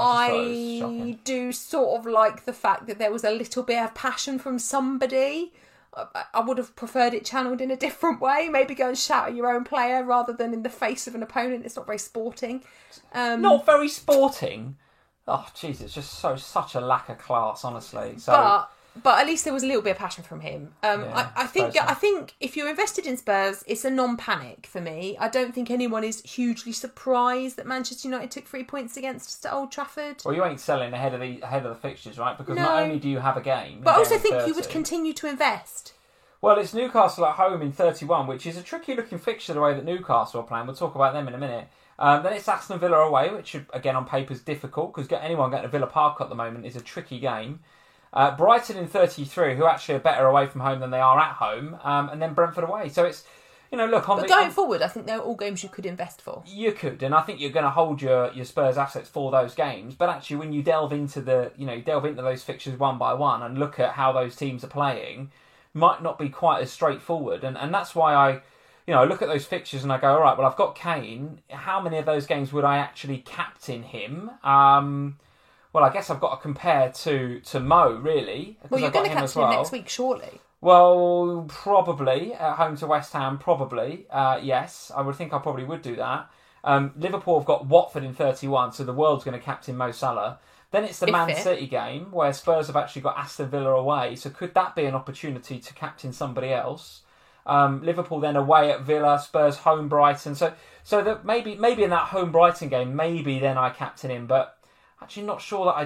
I do sort of like the fact that there was a little bit of passion from somebody. I would have preferred it channeled in a different way. Maybe go and shout at your own player rather than in the face of an opponent. It's not very sporting. Not very sporting? Oh, jeez, it's just such a lack of class, honestly. But at least there was a little bit of passion from him. I think if you're invested in Spurs, it's a non-panic for me. I don't think anyone is hugely surprised that Manchester United took 3 points against Old Trafford. Well, you ain't selling ahead of the fixtures, right? Because not only do you have a game, but I also think you would continue to invest. Well, it's Newcastle at home in 31, which is a tricky-looking fixture the way that Newcastle are playing. We'll talk about them in a minute. Then it's Aston Villa away, which again on paper is difficult because anyone getting to Villa Park at the moment is a tricky game. Brighton in 33, who actually are better away from home than they are at home, and then Brentford away. So it's, you know, look... But going forward, I think they're all games you could invest for. You could, and I think you're going to hold your Spurs assets for those games. But actually, when you delve into those fixtures one by one and look at how those teams are playing, might not be quite as straightforward. And that's why I look at those fixtures and I go, all right, well, I've got Kane. How many of those games would I actually captain him? Well, I guess I've got to compare to Mo, really. Well, you're going to captain him next week, surely. Well, probably. At home to West Ham, probably. Yes, I would think I probably would do that. Liverpool have got Watford in 31, so the world's going to captain Mo Salah. Then it's the Man City game, where Spurs have actually got Aston Villa away. So could that be an opportunity to captain somebody else? Liverpool then away at Villa, Spurs home Brighton. So that maybe in that home Brighton game, maybe then I captain him, but... Actually, not sure that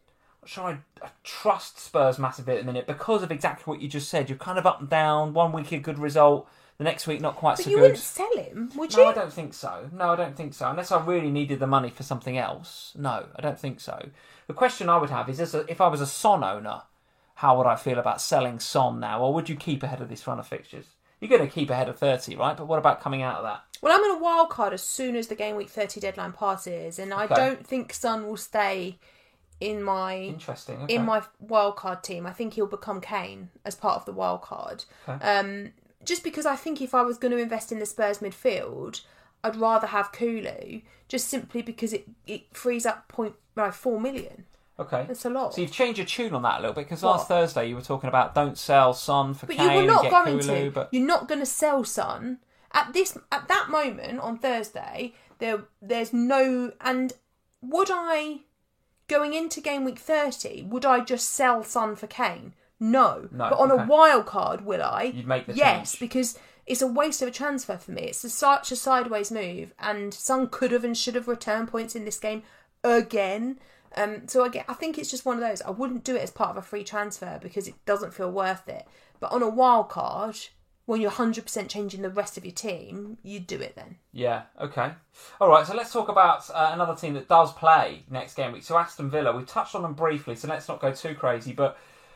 I trust Spurs massively at the minute because of exactly what you just said. You're kind of up and down. 1 week a good result, the next week not quite so good. But you wouldn't sell him, would you? No, I don't think so. Unless I really needed the money for something else. No, I don't think so. The question I would have is, if I was a Son owner, how would I feel about selling Son now? Or would you keep ahead of this run of fixtures? You're going to keep ahead of 30, right? But what about coming out of that? Well, I'm in a wild card as soon as the game week 30 deadline passes, and I don't think Son will stay in my in my wild card team. I think he'll become Kane as part of the wild card. Okay. Just because I think if I was going to invest in the Spurs midfield, I'd rather have Kulu, just simply because it frees up 4 million. Okay. That's a lot. So you've changed your tune on that a little bit, because last Thursday you were talking about don't sell Son for Kane you were not and get going Kulu. To. But... You're not going to sell Son. At that moment on Thursday, there's no... And would I, going into game week 30, would I just sell Son for Kane? No. But on a wild card, will I? You'd make the change. Yes, because it's a waste of a transfer for me. It's such a sideways move, and Son could have and should have returned points in this game again. So I think it's just one of those. I wouldn't do it as part of a free transfer because it doesn't feel worth it. But on a wild card, when you're 100% changing the rest of your team, you'd do it then. Yeah, okay. All right, so let's talk about another team that does play next game week. So Aston Villa, we touched on them briefly, so let's not go too crazy. But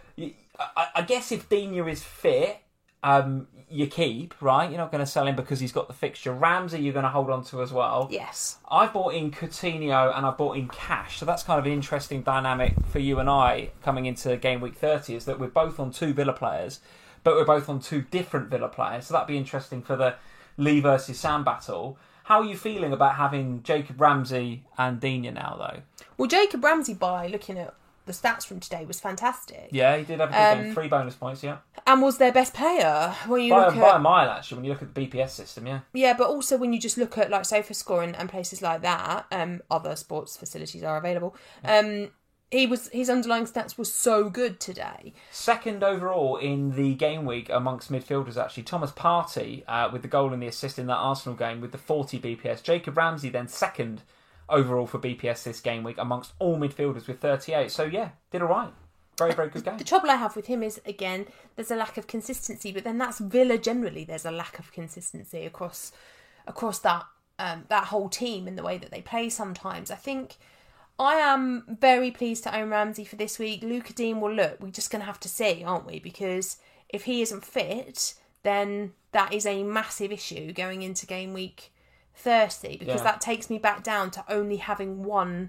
I guess if Digne is fit, you keep, right? You're not going to sell him because he's got the fixture. Ramsey you're going to hold on to as well. Yes. I've bought in Coutinho and I've bought in Cash. So that's kind of an interesting dynamic for you and I coming into game week 30, is that we're both on 2 Villa players, but we're both on 2 different Villa players. So that'd be interesting for the Lee versus Sam battle. How are you feeling about having Jacob Ramsey and Digne now, though? Well, Jacob Ramsey, by looking at the stats from today was fantastic. Yeah, he did have a good game. 3 bonus points, yeah. And was their best player. When you by a mile, actually, when you look at the BPS system, yeah. Yeah, but also when you just look at like SofaScore and places like that, other sports facilities are available. His underlying stats were so good today. Second overall in the game week amongst midfielders, actually. Thomas Partey with the goal and the assist in that Arsenal game with the 40 BPS. Jacob Ramsey then second overall for BPS this game week amongst all midfielders with 38. So yeah, did all right. Very, very good game. The trouble I have with him is, again, there's a lack of consistency, but then that's Villa generally. There's a lack of consistency across that whole team in the way that they play sometimes. I think I am very pleased to own Ramsey for this week. Luca Dean, well, look, we're just going to have to see, aren't we? Because if he isn't fit, then that is a massive issue going into game week 30, because that takes me back down to only having one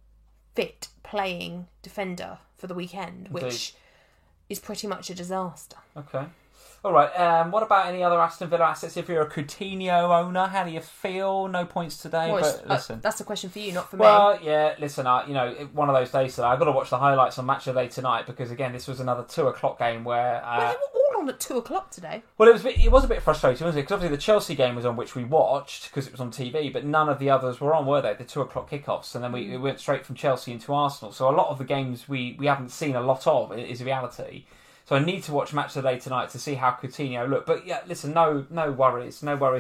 fit playing defender for the weekend, which is pretty much a disaster. Okay. All right. What about any other Aston Villa assets? If you're a Coutinho owner, how do you feel? No points today, but listen. That's a question for you, not for me. Well, yeah, listen, one of those days today. I've got to watch the highlights on Match of the Day tonight because, again, this was another 2:00 game where... they were all on at 2:00 today. Well, it was a bit frustrating, wasn't it? Because obviously the Chelsea game was on, which we watched because it was on TV, but none of the others were on, were they? The 2:00 kickoffs, and then we went straight from Chelsea into Arsenal. So a lot of the games we haven't seen a lot of is reality. So I need to watch Match of the Day tonight to see how Coutinho looked. But yeah, listen, no worries.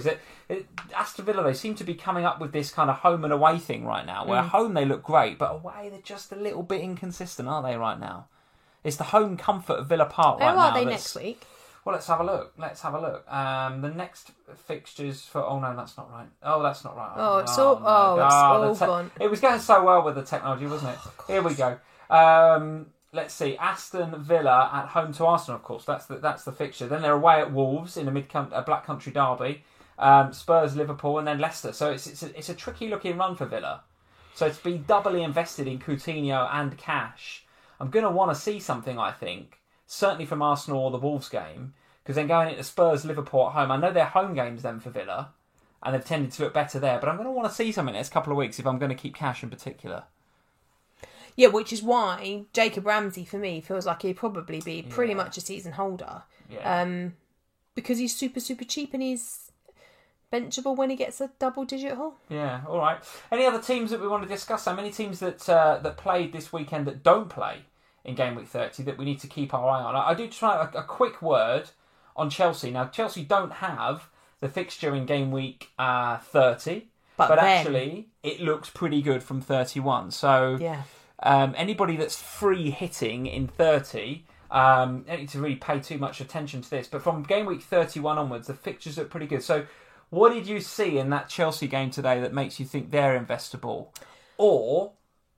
Aston Villa, they seem to be coming up with this kind of home and away thing right now, where home they look great, but away they're just a little bit inconsistent, aren't they, right now? It's the home comfort of Villa Park right now. How are they next week? Well, let's have a look. The next fixtures for... Oh, no, that's not right. Oh, that's not right. It's all gone. It was going so well with the technology, wasn't it? Here we go. Let's see, Aston Villa at home to Arsenal, of course. That's the fixture. Then they're away at Wolves in a Black Country derby. Spurs, Liverpool, and then Leicester. So it's a tricky looking run for Villa. So to be doubly invested in Coutinho and cash, I'm going to want to see something, I think, certainly from Arsenal or the Wolves game, because then going into Spurs, Liverpool at home, I know they're home games then for Villa, and they've tended to look better there, but I'm going to want to see something in the next couple of weeks if I'm going to keep cash in particular. Yeah, which is why Jacob Ramsey, for me, feels like he'd probably be pretty much a season holder. Yeah. Because he's super, super cheap and he's benchable when he gets a double-digit haul. Yeah, all right. Any other teams that we want to discuss? How many teams that played this weekend that don't play in Game Week 30 that we need to keep our eye on? I do try a quick word on Chelsea. Now, Chelsea don't have the fixture in Game Week 30, but actually it looks pretty good from 31. So... yeah. Anybody that's free hitting in 30, don't need to really pay too much attention to this, but from game week 31 onwards, the fixtures look pretty good. So what did you see in that Chelsea game today that makes you think they're investable? Or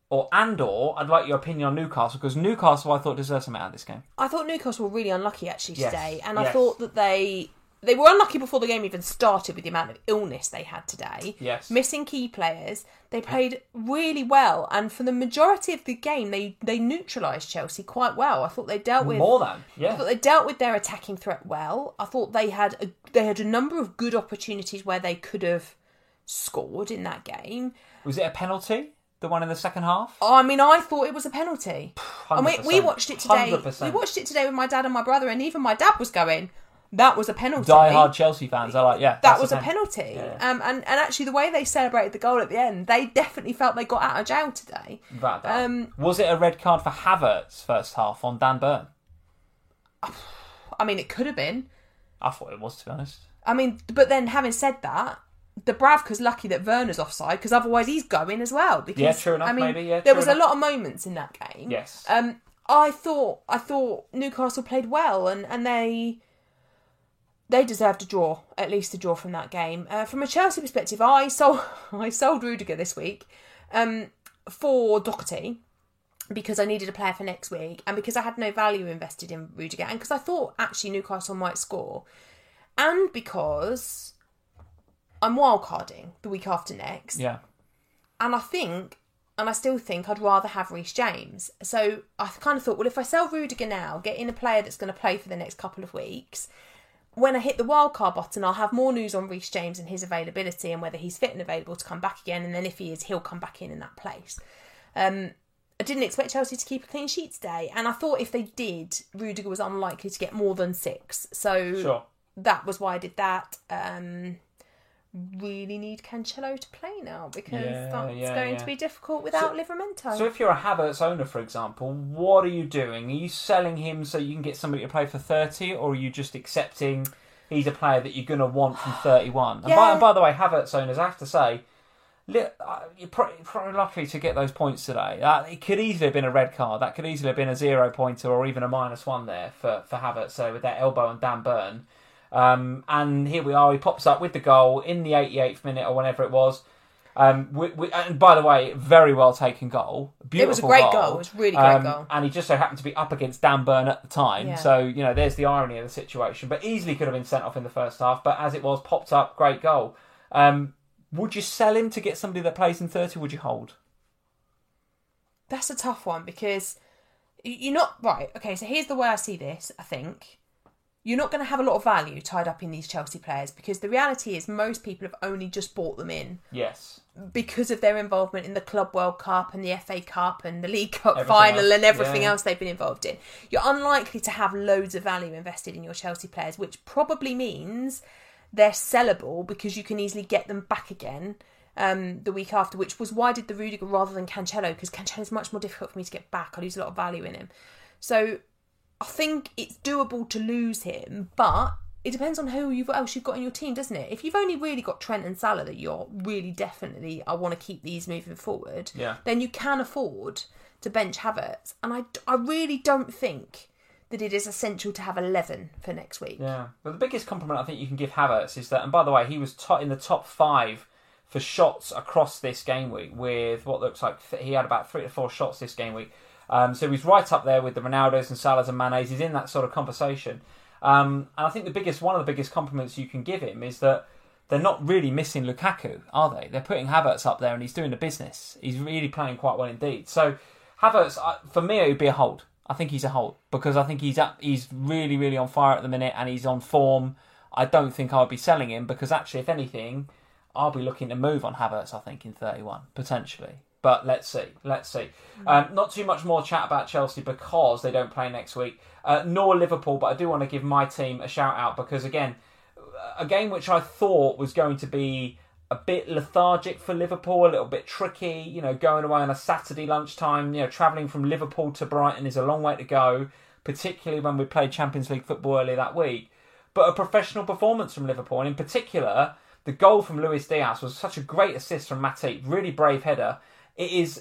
I'd like your opinion on Newcastle, because Newcastle I thought deserved something out of this game. I thought Newcastle were really unlucky actually today, and I thought that they were unlucky before the game even started with the amount of illness they had today. Yes. Missing key players. They played really well, and for the majority of the game, they neutralised Chelsea quite well. I thought they dealt with... more than, yeah. I thought they dealt with their attacking threat well. I thought they had a number of good opportunities where they could have scored in that game. Was it a penalty? The one in the second half? Oh, I mean, I thought it was a penalty. 100%. And we watched it today. 100%. We watched it today with my dad and my brother, and even my dad was going... that was a penalty. Die-hard Chelsea fans are like, yeah. That was a penalty. Yeah. And actually, the way they celebrated the goal at the end, they definitely felt they got out of jail today. Was it a red card for Havertz first half on Dan Burn? I mean, it could have been. I thought it was, to be honest. I mean, but then having said that, Dubravka's lucky that Werner's offside, because otherwise he's going as well. Because, yeah, true enough, maybe. Yeah, there was a lot of moments in that game. Yes. I thought Newcastle played well, and they deserved a draw, at least a draw from that game. From a Chelsea perspective, I sold Rudiger this week for Doherty because I needed a player for next week and because I had no value invested in Rudiger and because I thought actually Newcastle might score and because I'm wildcarding the week after next. Yeah. And I still think I'd rather have Reece James. So I kind of thought, well, if I sell Rudiger now, get in a player that's going to play for the next couple of weeks... when I hit the wildcard button, I'll have more news on Reece James and his availability and whether he's fit and available to come back again. And then if he is, he'll come back in that place. I didn't expect Chelsea to keep a clean sheet today, and I thought if they did, Rudiger was unlikely to get more than 6. So that was why I did that. Really need Cancelo to play now because that's going to be difficult without Livramento. So if you're a Havertz owner, for example, what are you doing? Are you selling him so you can get somebody to play for 30, or are you just accepting he's a player that you're going to want from 31? And by the way, Havertz owners, I have to say, you're probably lucky to get those points today. It could easily have been a red card. That could easily have been a 0-pointer or even a -1 there for Havertz. So with that elbow on Dan Burn. And here we are. He pops up with the goal in the 88th minute or whenever it was. And by the way, very well taken goal. Beautiful. It was a great goal. It was a really great goal. And he just so happened to be up against Dan Burn at the time. Yeah. So, there's the irony of the situation. But easily could have been sent off in the first half. But as it was, popped up, great goal. Would you sell him to get somebody that plays in 30? Would you hold? That's a tough one because you're not... Right, okay, so here's the way I see this, I think. You're not going to have a lot of value tied up in these Chelsea players because the reality is most people have only just bought them in. Yes. Because of their involvement in the Club World Cup and the FA Cup and the League Cup final and everything else they've been involved in. You're unlikely to have loads of value invested in your Chelsea players, which probably means they're sellable because you can easily get them back again the week after, which was why I did the Rudiger rather than Cancelo, because Cancelo's much more difficult for me to get back. I lose a lot of value in him. So I think it's doable to lose him, but it depends on who else you've got in your team, doesn't it? If you've only really got Trent and Salah that you're really definitely, I want to keep these moving forward, then you can afford to bench Havertz. And I really don't think that it is essential to have 11 for next week. Yeah. Well, the biggest compliment I think you can give Havertz is that, and by the way, he was in the top 5 for shots across this game week with what looks like he had about 3 to 4 shots this game week. So he's right up there with the Ronaldos and Salahs and Manes. He's in that sort of conversation. And I think one of the biggest compliments you can give him is that they're not really missing Lukaku, are they? They're putting Havertz up there and he's doing the business. He's really playing quite well indeed. So Havertz, for me, it would be a hold. I think he's a hold because I think he's really, really on fire at the minute and he's on form. I don't think I would be selling him because actually, if anything, I'll be looking to move on Havertz, I think, in 31, potentially. But let's see. Not too much more chat about Chelsea because they don't play next week, nor Liverpool, but I do want to give my team a shout out because, again, a game which I thought was going to be a bit lethargic for Liverpool, a little bit tricky, going away on a Saturday lunchtime, travelling from Liverpool to Brighton is a long way to go, particularly when we played Champions League football earlier that week. But a professional performance from Liverpool, and in particular, the goal from Luis Diaz was such a great assist from Matip, really brave header. It is...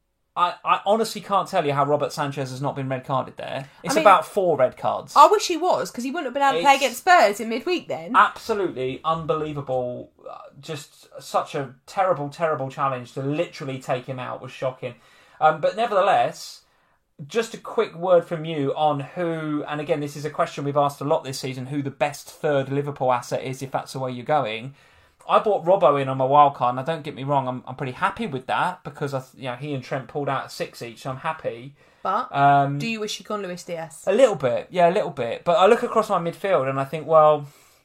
I honestly can't tell you how Robert Sanchez has not been red carded there. It's about 4 red cards. I wish he was, because he wouldn't have been able to play against Spurs in midweek then. Absolutely unbelievable. Just such a terrible, terrible challenge to literally take him out was shocking. But nevertheless, just a quick word from you on who, and again, this is a question we've asked a lot this season, who the best third Liverpool asset is if that's the way you're going. I bought Robbo in on my wild card, and don't get me wrong, I'm pretty happy with that because he and Trent pulled out at 6 each, so I'm happy. But do you wish you'd gone Luis Diaz? A little bit, yeah, a little bit. But I look across my midfield and I think, well,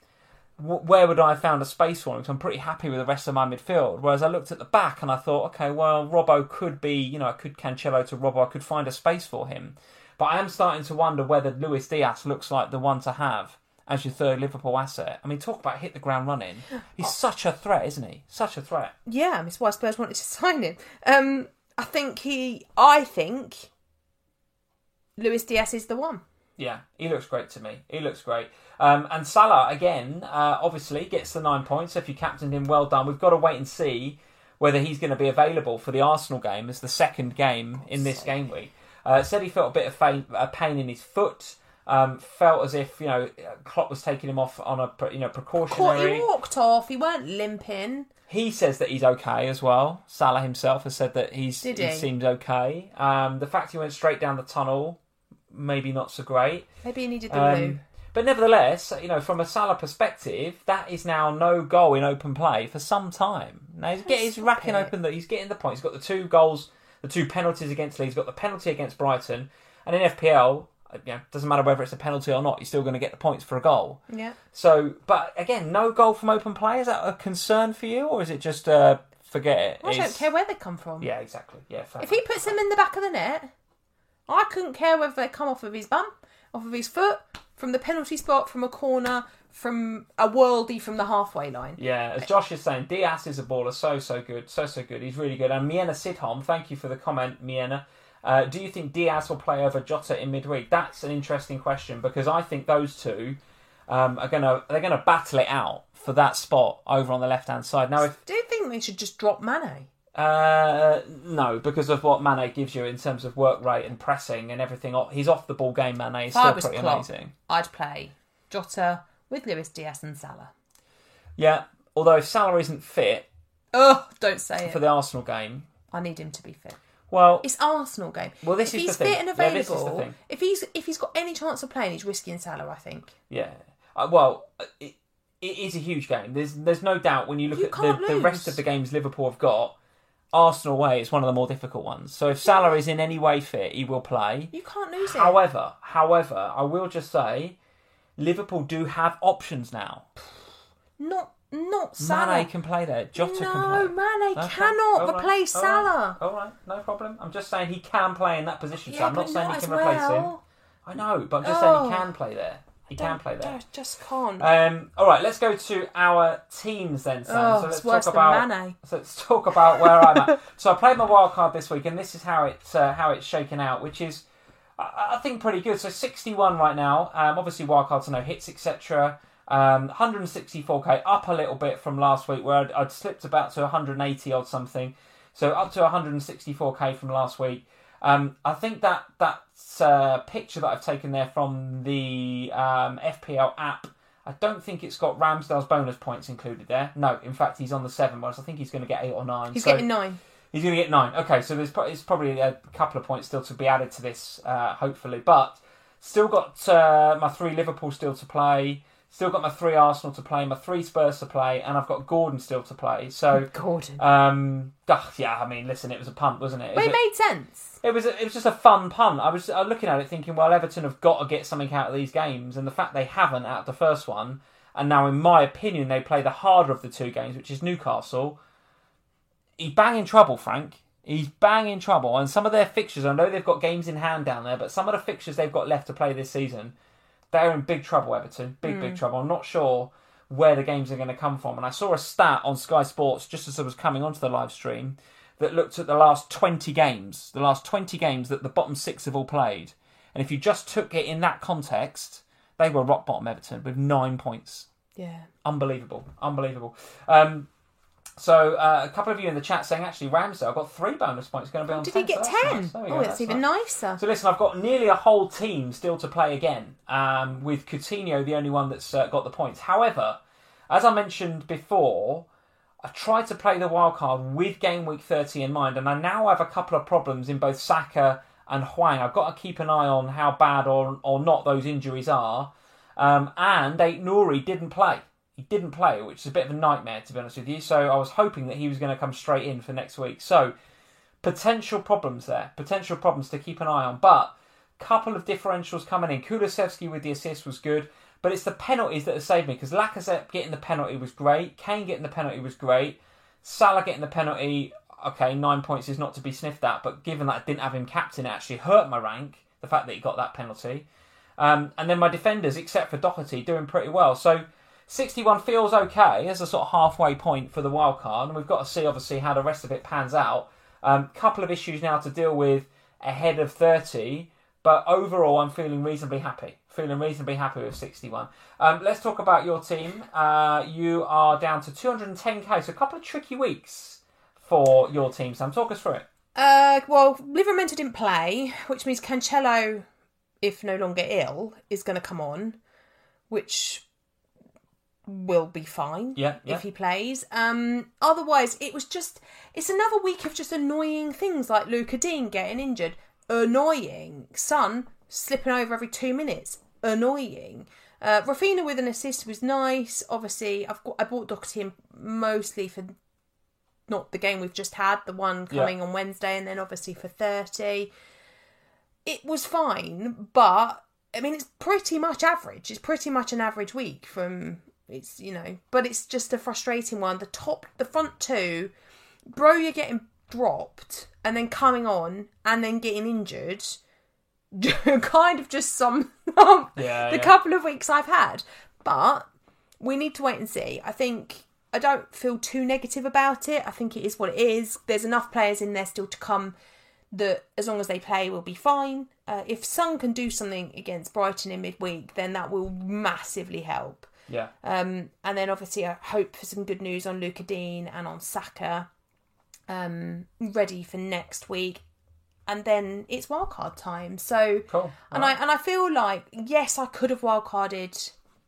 where would I have found a space for him? Because I'm pretty happy with the rest of my midfield. Whereas I looked at the back and I thought, okay, well, Robbo could be, I could Cancelo to Robbo, I could find a space for him. But I am starting to wonder whether Luis Diaz looks like the one to have as your third Liverpool asset. I mean, talk about hit the ground running. He's such a threat, isn't he? Such a threat. Yeah, that's why Spurs wanted to sign him. I think Luis Diaz is the one. Yeah, he looks great to me. He looks great. And Salah, again, obviously gets the 9 points. So if you captained him, well done. We've got to wait and see whether he's going to be available for the Arsenal game as the second game in this game week. Said he felt a bit of pain in his foot. Felt as if Klopp was taking him off on a precautionary. He walked off. He weren't limping. He says that he's okay as well. Salah himself has said that he seems okay. The fact he went straight down the tunnel, maybe not so great. Maybe he needed the loo. But nevertheless, from a Salah perspective, that is now no goal in open play for some time. Now he's racking open that he's getting the point. He's got the 2 goals, the 2 penalties against Leeds. He's got the penalty against Brighton, and in FPL. Doesn't matter whether it's a penalty or not, you're still going to get the points for a goal. Yeah. So, but again, no goal from open play. Is that a concern for you, or is it just a forget it. I don't care where they come from. Yeah, exactly. Yeah, if he puts them in the back of the net, I couldn't care whether they come off of his bum, off of his foot, from the penalty spot, from a corner, from a worldie from the halfway line. Yeah, as Josh is saying, Diaz is a baller. So good. So good. He's really good. And Miena Sidholm, thank you for the comment, Miena. Do you think Diaz will play over Jota in midweek? That's an interesting question, because I think those two they're gonna battle it out for that spot over on the left hand side. Now, do you think they should just drop Mane? No, because of what Mane gives you in terms of work rate and pressing and everything. He's off the ball game. Mane is still pretty amazing. I'd play Jota with Luis Diaz and Salah. Yeah, although if Salah isn't fit, don't say it for the Arsenal game, I need him to be fit. Well, it's Arsenal game. Well, if he's fit and available, if he's got any chance of playing, he's risking Salah, I think. Yeah. It is a huge game. There's no doubt when you look at the rest of the games Liverpool have got. Arsenal away is one of the more difficult ones. So if Salah is in any way fit, he will play. You can't lose it. However, I will just say, Liverpool do have options now. Not Salah. Mane can play there. Jota can play. No, Mane cannot replace Salah. All right, no problem. I'm just saying he can play in that position. So I'm not saying he can replace him. I know, but I'm just saying he can play there. He can play there. Just can't. All right, let's go to our teams then, Sam. So let's talk about where I'm at. So I played my wild card this week, and this is how it's shaken out, which is I think pretty good. So 61 right now. Obviously wild cards are no hits, etc. 164k, up a little bit from last week where I'd slipped about to 180 odd something. So up to 164k from last week. I think that picture that I've taken there from the FPL app, I don't think it's got Ramsdale's bonus points included there. No, in fact, he's on the 7, whereas I think he's going to get 8 or 9. He's getting 9. He's going to get 9. Okay, so it's probably a couple of points still to be added to this, hopefully. But still got my 3 Liverpool still to play. Still got my 3 Arsenal to play, my 3 Spurs to play, and I've got Gordon still to play. So Gordon. Yeah, I mean, listen, it was a punt, wasn't it? But it made sense. It was just a fun punt. I was looking at it thinking, well, Everton have got to get something out of these games, and the fact they haven't out of the first one, and now, in my opinion, they play the harder of the 2 games, which is Newcastle. He's bang in trouble, Frank. He's bang in trouble, and some of their fixtures, I know they've got games in hand down there, but some of the fixtures they've got left to play this season, they're in big trouble, Everton. Big trouble. I'm not sure where the games are going to come from. And I saw a stat on Sky Sports just as I was coming onto the live stream that looked at the last 20 games. The last 20 games that the bottom 6 have all played. And if you just took it in that context, they were rock bottom Everton with 9 points. Yeah. Unbelievable. So a couple of you in the chat saying, actually, Ramsdale got 3 bonus points. Going to be on 10. Did he get 10? That's even nicer. So listen, I've got nearly a whole team still to play again, with Coutinho the only one that's got the points. However, as I mentioned before, I tried to play the wildcard with game week 30 in mind, and I now have a couple of problems in both Saka and Hwang. I've got to keep an eye on how bad or not those injuries are. And Aït-Nouri didn't play. He didn't play, which is a bit of a nightmare, to be honest with you. So I was hoping that he was going to come straight in for next week. So potential problems there. Potential problems to keep an eye on. But a couple of differentials coming in. Kulusevski with the assist was good. But it's the penalties that have saved me. Because Lacazette getting the penalty was great. Kane getting the penalty was great. Salah getting the penalty, okay, 9 points is not to be sniffed at. But given that I didn't have him captain, it actually hurt my rank. The fact that he got that penalty. And then my defenders, except for Doherty, doing pretty well. So 61 feels okay as a sort of halfway point for the wild card, and we've got to see obviously how the rest of it pans out. Couple of issues now to deal with ahead of 30, but overall I'm feeling reasonably happy. With 61. Let's talk about your team. You are down to 210k, so a couple of tricky weeks for your team. Sam, talk us through it. Well, Livramento didn't play, which means Cancelo, if no longer ill, is going to come on, which will be fine if he plays. Otherwise, it's another week of just annoying things like Luca Dean getting injured. Annoying. Son slipping over every 2 minutes. Annoying. Rafinha with an assist was nice. Obviously, I bought Doherty in mostly for not the game we've just had, the one coming on Wednesday, and then obviously for 30. It was fine, but I mean, it's pretty much average. It's pretty much an average week from... but it's just a frustrating one. The front 2, Broja getting dropped and then coming on and then getting injured kind of just sums up the couple of weeks I've had. But we need to wait and see. I don't feel too negative about it. I think it is what it is. There's enough players in there still to come that as long as they play will be fine. If Son can do something against Brighton in midweek, then that will massively help. Yeah. And then obviously I hope for some good news on Luca Dean and on Saka, ready for next week. And then it's wildcard time. So cool. And I feel like, yes, I could have wildcarded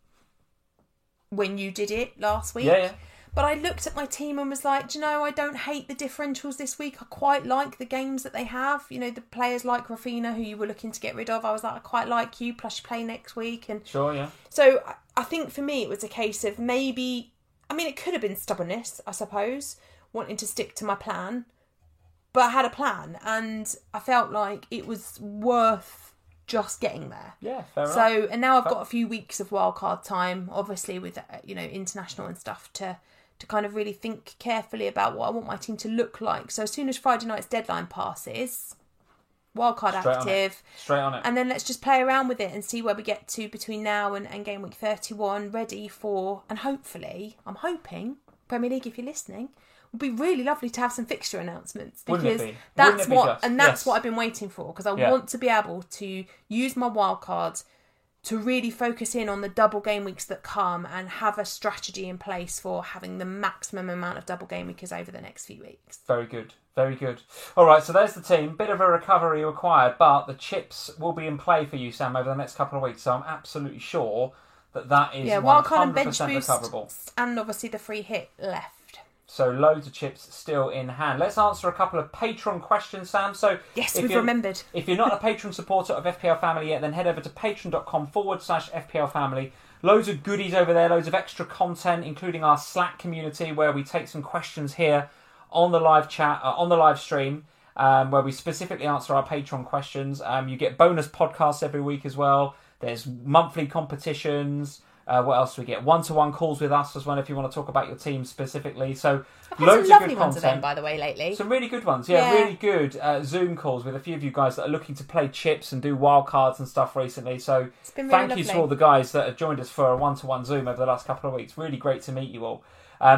when you did it last week. Yeah. But I looked at my team and was like, do you know, I don't hate the differentials this week. I quite like the games that they have. You know, the players like Rafinha, who you were looking to get rid of. I was like, I quite like you, plus you play next week. And sure, yeah. So I think for me, it was a case of maybe, I mean, it could have been stubbornness, I suppose, wanting to stick to my plan. But I had a plan and I felt like it was worth just getting there. Yeah, fair enough. So, and now I've got a few weeks of wildcard time, obviously with, international and stuff to kind of really think carefully about what I want my team to look like. So as soon as Friday night's deadline passes, wildcard active. Straight on it. And then let's just play around with it and see where we get to between now and game week 31, ready for, and hopefully, I'm hoping, Premier League, if you're listening, would be really lovely to have some fixture announcements, because that's what I've been waiting for, because I want to be able to use my wildcards to really focus in on the double game weeks that come and have a strategy in place for having the maximum amount of double game weeks over the next few weeks. Very good. Very good. All right, so there's the team. Bit of a recovery required, but the chips will be in play for you, Sam, over the next couple of weeks. So I'm absolutely sure that is 100% and bench recoverable. Boost, and obviously the free hit left. So loads of chips still in hand. Let's answer a couple of Patreon questions, Sam. So yes, we've remembered. If you're not a Patreon supporter of FPL Family yet, then head over to patreon.com/FPL Family. Loads of goodies over there, loads of extra content, including our Slack community, where we take some questions here on the live chat, on the live stream, where we specifically answer our Patreon questions. You get bonus podcasts every week as well. There's monthly competitions. What else do we get? One-to-one calls with us as well, if you want to talk about your team specifically. So I've had loads some of lovely good ones content. of them, by the way, lately. Some really good ones. Yeah, really good Zoom calls with a few of you guys that are looking to play chips and do wild cards and stuff recently. So thank you to all the guys that have joined us for a one-to-one Zoom over the last couple of weeks. Really great to meet you all.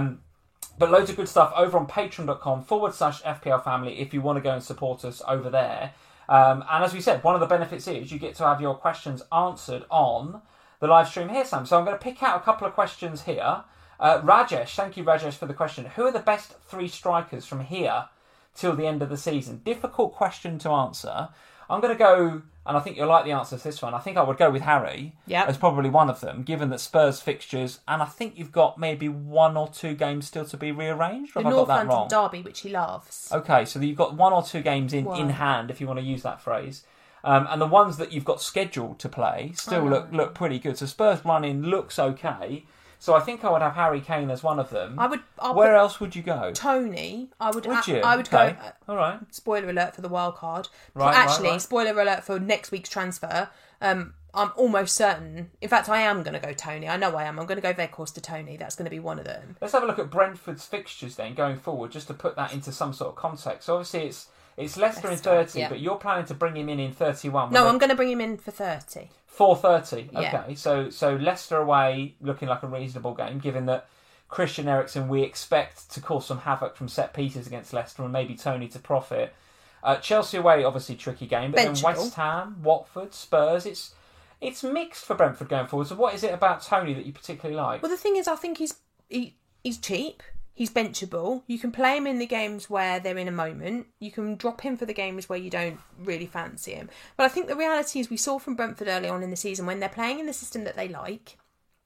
But loads of good stuff over on patreon.com/FPL Family if you want to go and support us over there. And as we said, one of the benefits is you get to have your questions answered on the live stream here, Sam. So I'm going to pick out a couple of questions here. Rajesh, thank you, Rajesh, for the question. Who are the best three strikers from here till the end of the season? Difficult question to answer. I'm going to go, and I think you'll like the answer to this one. I think I would go with Harry as probably one of them, given that Spurs fixtures, and I think you've got maybe 1 or 2 games still to be rearranged. Or the North London derby, which he loves. Okay, so you've got 1 or 2 games in hand, if you want to use that phrase. And the ones that you've got scheduled to play still look pretty good. So Spurs running looks okay. So I think I would have Harry Kane as one of them. Where else would you go? Tony. I would go. All right. Spoiler alert for the wild card. Right. Spoiler alert for next week's transfer. I'm almost certain. In fact, I am going to go Tony. I know I am. I'm going to go Weghorst to Tony. That's going to be one of them. Let's have a look at Brentford's fixtures then, going forward, just to put that into some sort of context. So obviously it's Leicester in 30, but you're planning to bring him in 31. No, I'm going to bring him in for 30. 4:30. Okay, so Leicester away looking like a reasonable game, given that Christian Eriksen we expect to cause some havoc from set pieces against Leicester and maybe Tony to profit. Chelsea away, obviously tricky game, but then West Ham, Watford, Spurs. It's mixed for Brentford going forward. So what is it about Tony that you particularly like? Well, the thing is, I think he's cheap. He's benchable. You can play him in the games where they're in a moment. You can drop him for the games where you don't really fancy him. But I think the reality is we saw from Brentford early on in the season when they're playing in the system that they like,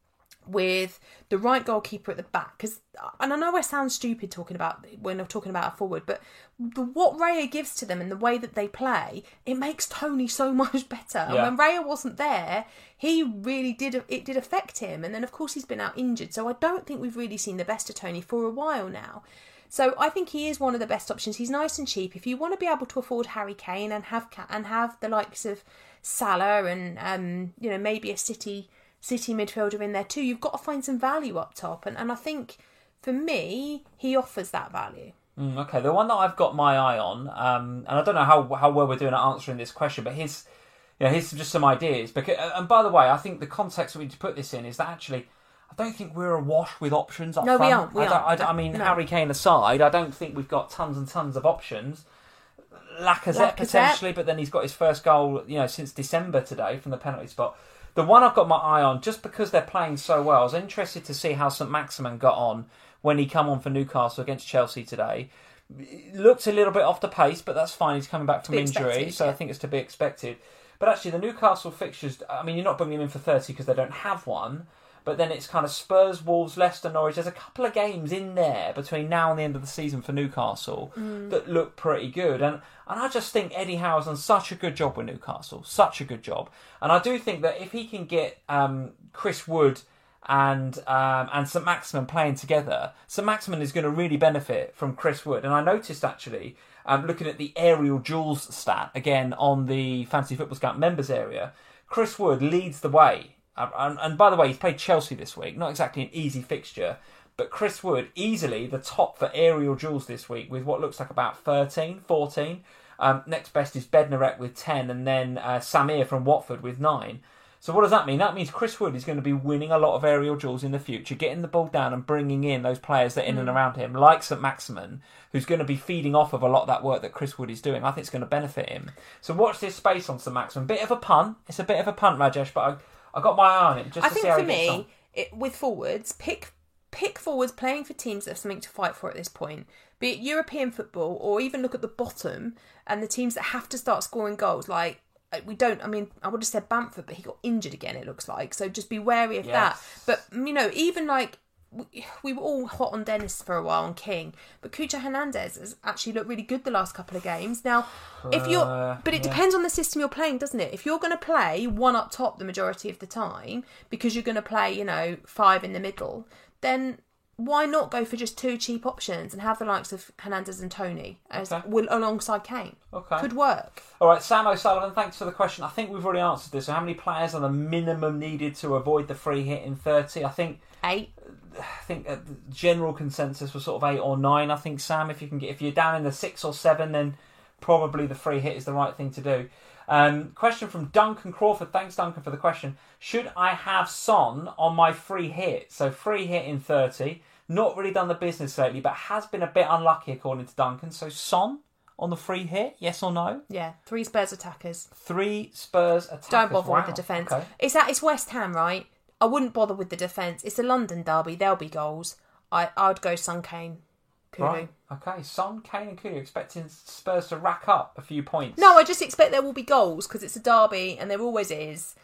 with the right goalkeeper at the back. And I know I sound stupid talking about when I'm talking about a forward, but what Raya gives to them and the way that they play, it makes Tony so much better. Yeah. And when Raya wasn't there, he really did affect him. And then, of course, he's been out injured. So I don't think we've really seen the best of Tony for a while now. So I think he is one of the best options. He's nice and cheap. If you want to be able to afford Harry Kane and have the likes of Salah and maybe a City midfielder in there too, you've got to find some value up top. And I think, for me, he offers that value. Okay, the one that I've got my eye on, and I don't know how well we're doing at answering this question, but here's just some ideas. Because, and by the way, I think the context that we need to put this in is that actually, I don't think we're awash with options up front. We aren't. I mean, Harry Kane aside, I don't think we've got tons and tons of options. Lacazette potentially, but then he's got his first goal, since December today from the penalty spot. The one I've got my eye on, just because they're playing so well, I was interested to see how St Maximin got on when he come on for Newcastle against Chelsea today. Looked a little bit off the pace, but that's fine. He's coming back from injury, so I think it's to be expected. But actually, the Newcastle fixtures, I mean, you're not bringing him in for 30 because they don't have one, but then it's kind of Spurs, Wolves, Leicester, Norwich. There's a couple of games in there between now and the end of the season for Newcastle that look pretty good. And I just think Eddie Howe's done such a good job with Newcastle. Such a good job. And I do think that if he can get Chris Wood and St Maximin playing together, St Maximin is going to really benefit from Chris Wood. And I noticed actually, looking at the aerial duels stat, again on the Fantasy Football Scout members area, Chris Wood leads the way. And by the way, he's played Chelsea this week. Not exactly an easy fixture. But Chris Wood, easily the top for aerial duels this week with what looks like about 13, 14. Next best is Bednarek with 10. And then Samir from Watford with 9. So what does that mean? That means Chris Wood is going to be winning a lot of aerial duels in the future, getting the ball down and bringing in those players that are in and around him, like St Maximin, who's going to be feeding off of a lot of that work that Chris Wood is doing. I think it's going to benefit him. So watch this space on St Maximin. Bit of a punt. It's a bit of a punt, Rajesh, but I got my eye on it just to see how he gets on. I think for me, with forwards, pick forwards playing for teams that have something to fight for at this point. Be it European football, or even look at the bottom and the teams that have to start scoring goals. Like, I would have said Bamford, but he got injured again, it looks like. So just be wary of that. But, even like, we were all hot on Dennis for a while, on King, but Cucho Hernandez has actually looked really good the last couple of games. Now, it depends on the system you're playing, doesn't it? If you're going to play one up top the majority of the time, because you're going to play, 5 in the middle, then why not go for just 2 cheap options and have the likes of Hernandez and Tony alongside Kane? Okay. Could work. All right, Sam O'Sullivan, thanks for the question. I think we've already answered this. So how many players are the minimum needed to avoid the free hit in 30? I think 8. I think the general consensus was sort of 8 or 9. I think, Sam, if you're down in the 6 or 7, then probably the free hit is the right thing to do. Question from Duncan Crawford. Thanks, Duncan, for the question. Should I have Son on my free hit? So free hit in 30. Not really done the business lately, but has been a bit unlucky according to Duncan. So Son on the free hit, yes or no? Yeah, 3 Spurs attackers. 3 Spurs attackers. Don't bother with the defence. Okay. It's West Ham, right? I wouldn't bother with the defence. It's a London derby. There'll be goals. I'd go Son, Kane, Kulu. Right. Okay, Son, Kane and Kulu. Expecting Spurs to rack up a few points. No, I just expect there will be goals because it's a derby and there always is.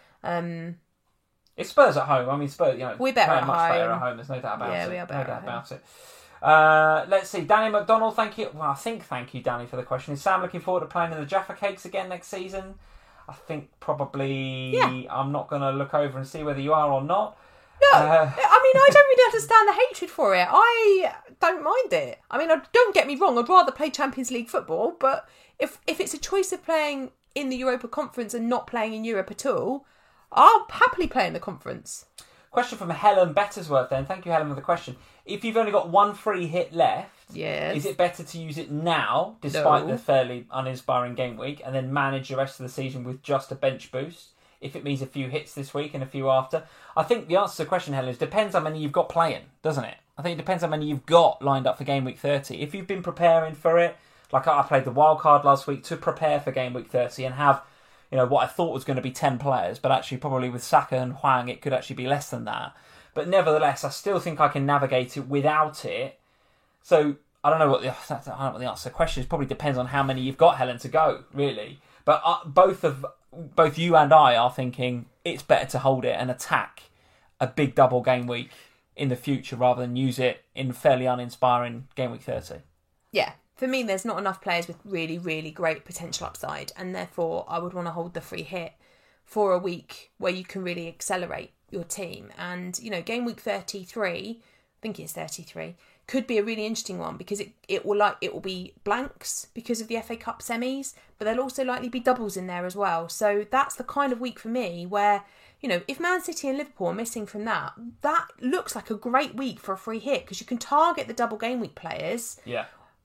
It's Spurs at home. I mean, Spurs, we're better at much home. better at home. There's no doubt about it. Yeah, we are better about it. Let's see. Danny McDonald, thank you. Well, thank you, Danny, for the question. Is Sam looking forward to playing in the Jaffa Cakes again next season? I think probably. Yeah. I'm not going to look over and see whether you are or not. No, I don't really understand the hatred for it. I don't mind it. Don't get me wrong, I'd rather play Champions League football, but if it's a choice of playing in the Europa Conference and not playing in Europe at all, I'll happily play in the conference. Question from Helen Bettersworth then. Thank you, Helen, for the question. If you've only got 1 free hit left, is it better to use it now, despite the fairly uninspiring game week, and then manage the rest of the season with just a bench boost? If it means a few hits this week and a few after. I think the answer to the question, Helen, is depends how many you've got playing, doesn't it? I think it depends how many you've got lined up for game week 30. If you've been preparing for it, like I played the wild card last week to prepare for game week 30 and have, what I thought was going to be 10 players, but actually probably with Saka and Hwang it could actually be less than that. But nevertheless, I still think I can navigate it without it. So I don't know what the answer to the question is. Probably depends on how many you've got, Helen, to go, really. But both you and I are thinking it's better to hold it and attack a big double game week in the future rather than use it in fairly uninspiring game week 30. Yeah, for me, there's not enough players with really, really great potential upside, and therefore I would want to hold the free hit for a week where you can really accelerate your team. And, game week 33, I think it's 33, could be a really interesting one because it will be blanks because of the FA Cup semis, but there'll also likely be doubles in there as well. So that's the kind of week for me where, if Man City and Liverpool are missing from that looks like a great week for a free hit because you can target the double game week players. Yeah.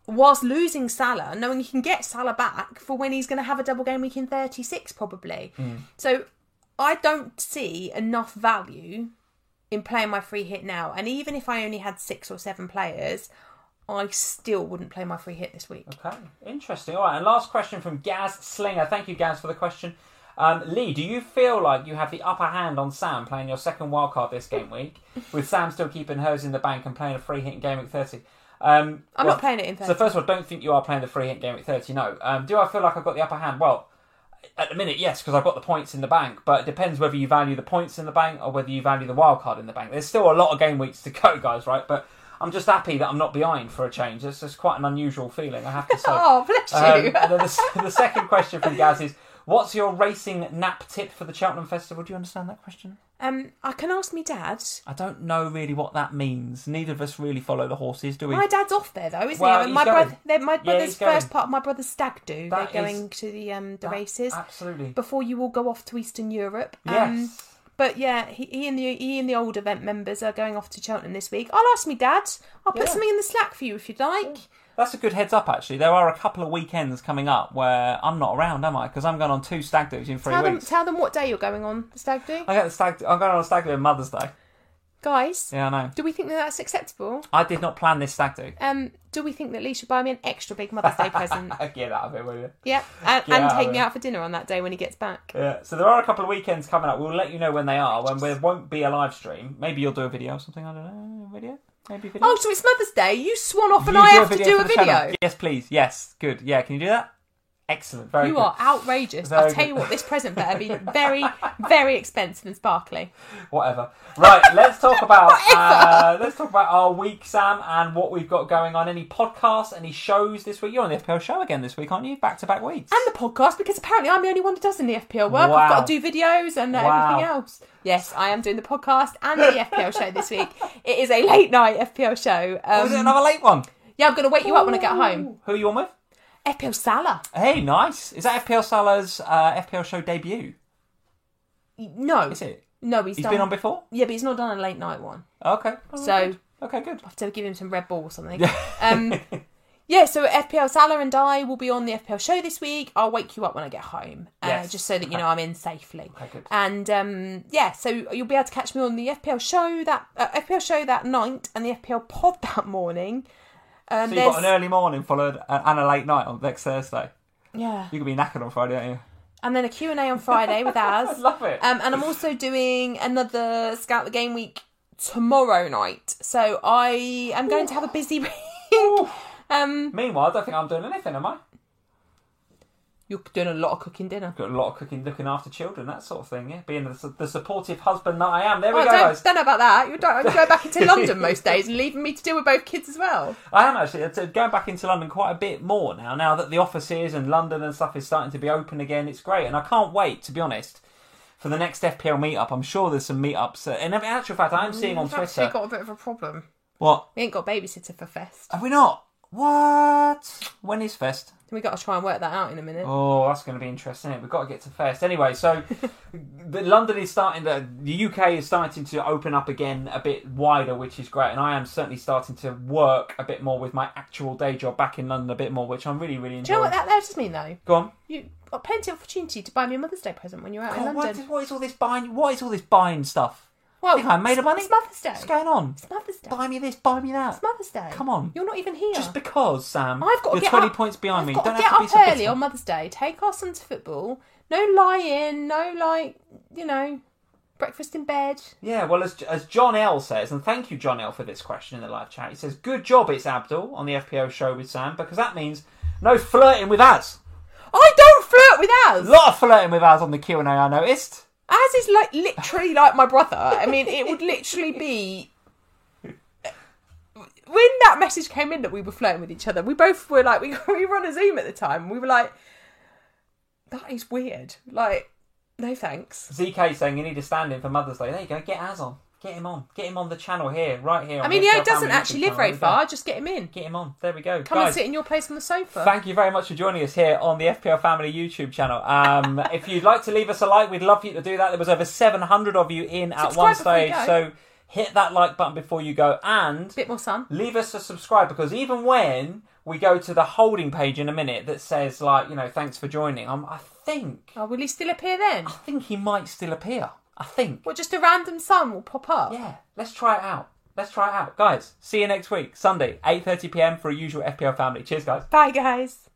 whilst losing Salah, knowing you can get Salah back for when he's going to have a double game week in 36 probably. So I don't see enough value in playing my free hit now. And even if I only had 6 or 7 players, I still wouldn't play my free hit this week. Okay, interesting. All right, and last question from Gaz Slinger. Thank you, Gaz, for the question. Lee, do you feel like you have the upper hand on Sam playing your second wildcard this game week, with Sam still keeping hers in the bank and playing a free hit in game week 30? I'm not playing it in 30. So first of all, don't think you are playing the free hit in game week 30, no. Do I feel like I've got the upper hand? Well, at the minute, yes, because I've got the points in the bank, but it depends whether you value the points in the bank or whether you value the wildcard in the bank. There's still a lot of game weeks to go, guys, right? But I'm just happy that I'm not behind for a change. It's just quite an unusual feeling, I have to say. Oh, bless you. And then the second question from Gaz is, what's your racing nap tip for the Cheltenham Festival? Do you understand that question? I can ask me dad. I don't know really what that means. Neither of us really follow the horses, do we? My dad's off there though, isn't Well, he? he's My going. brother's going. first part of my brother's stag do. That They're is- going to the races Absolutely. before you all go off to Eastern Europe. Yes. But yeah, he and the old event members are going off to Cheltenham this week. I'll ask me dad. I'll put something in the Slack for you if you'd like. That's a good heads up, actually. There are a couple of weekends coming up where I'm not around, am I? Because I'm going on 2 stag do's in 3 weeks. Tell them what day you're going on the stag do. I'm going on a stag do on Mother's Day. Guys, Yeah, I know. do we think that that's acceptable? I did not plan this stag do. Do we think that Lee should buy me an extra big Mother's Day present? Get out of it, will you? Yeah, and take me out for dinner on that day when he gets back. Yeah, so there are a couple of weekends coming up. We'll let you know when they are, when there won't be a live stream. Maybe you'll do a video or something, I don't know. A video? Maybe a video? Oh, so it's Mother's Day. You swan off and You I do have to do for a the channel. video. Yes, please. Yes, good. Yeah, can you do that? Excellent. Very You good. are outrageous. Very I'll tell you good. what, this present better be very, very expensive and sparkly. Whatever. Right, let's talk about our week, Sam, and what we've got going on. Any podcasts, any shows this week? You're on the FPL show again this week, aren't you? Back-to-back weeks. And the podcast, because apparently I'm the only one that does in the FPL work. Wow. I've got to do videos and everything else. Yes, I am doing the podcast and the FPL show this week. It is a late night FPL show. Was it another late one? Yeah, I'm going to wake you up when I get home. Who are you on with? FPL Salah. Hey, nice. Is that FPL Salah's FPL show debut? No. Is it? No, He's been on before? Yeah, but he's not done a late night one. Okay. So, Okay, good. I have to give him some Red Bull or something. Yeah, so FPL Salah and I will be on the FPL show this week. I'll wake you up when I get home, Yes. just so that you know I'm in safely. Okay, good. And so you'll be able to catch me on the FPL show that night and the FPL pod that morning. So you've got an early morning followed and a late night on next Thursday. Yeah. You can be knackered on Friday, aren't you? And then a Q&A on Friday with Az. I love it. And I'm also doing another Scout the Game Week tomorrow night. So I am going to have a busy week. Meanwhile, I don't think I'm doing anything, am I? You're doing a lot of cooking dinner. Got a lot of cooking, looking after children, that sort of thing, yeah? Being the supportive husband that I am. There we go, guys. Don't know about that. You're going back into London most days and leaving me to deal with both kids as well. I am actually going back into London quite a bit more now that the offices and London and stuff is starting to be open again. It's great, and I can't wait, to be honest, for the next FPL meetup. I'm sure there's some meetups. And in actual fact, I'm seeing on We've Twitter... actually got a bit of a problem. What? We ain't got a babysitter for Fest. Have we not? What? When is Fest? We've got to try and work that out in a minute. Oh, that's going to be interesting. We've got to get to Fest. Anyway, so London is starting the UK is starting to open up again a bit wider, which is great. And I am certainly starting to work a bit more with my actual day job back in London a bit more, which I'm really, really enjoying. Do you know what that does mean, though? Go on. You got plenty of opportunity to buy me a Mother's Day present when you're out in London. What is all this buying? What is all this buying stuff? Well, I made of money. It's Mother's Day. What's going on? It's Mother's Day. Buy me this, buy me that. It's Mother's Day. Come on. You're not even here. Just because, Sam. I've got to you're get 20 up, points behind me. I've got Don't to have get to be up so early bitter. on Mother's Day. Take our son to football. No lying. No breakfast in bed. Yeah, well, as John L says, and thank you, John L, for this question in the live chat. He says, "Good job, it's Abdul on the FPO show with Sam, because that means no flirting with Az. I don't flirt with Az. A lot of flirting with Az on the Q&A, I noticed. Az is literally like my brother. I mean, it would literally be. When that message came in that we were flirting with each other, we both were like, we were on a Zoom at the time. And we were like, that is weird. Like, no thanks. ZK saying you need a stand-in for Mother's Day. There you go. Get Az on. Get him on. Get him on the channel here, right here. I mean, he doesn't actually live very far. Just get him in. Get him on. There we go. Come and sit in your place on the sofa. Thank you very much for joining us here on the FPL Family YouTube channel. If you'd like to leave us a like, we'd love for you to do that. There was over 700 of you in at one stage. So hit that like button before you go, and bit more sun. Leave us a subscribe, because even when we go to the holding page in a minute that says, like, you know, thanks for joining, I think... Oh, will he still appear then? I think he might still appear. I think. What, just a random sun will pop up? Yeah, let's try it out. Guys, see you next week, Sunday, 8:30pm for a usual FPL family. Cheers, guys. Bye, guys.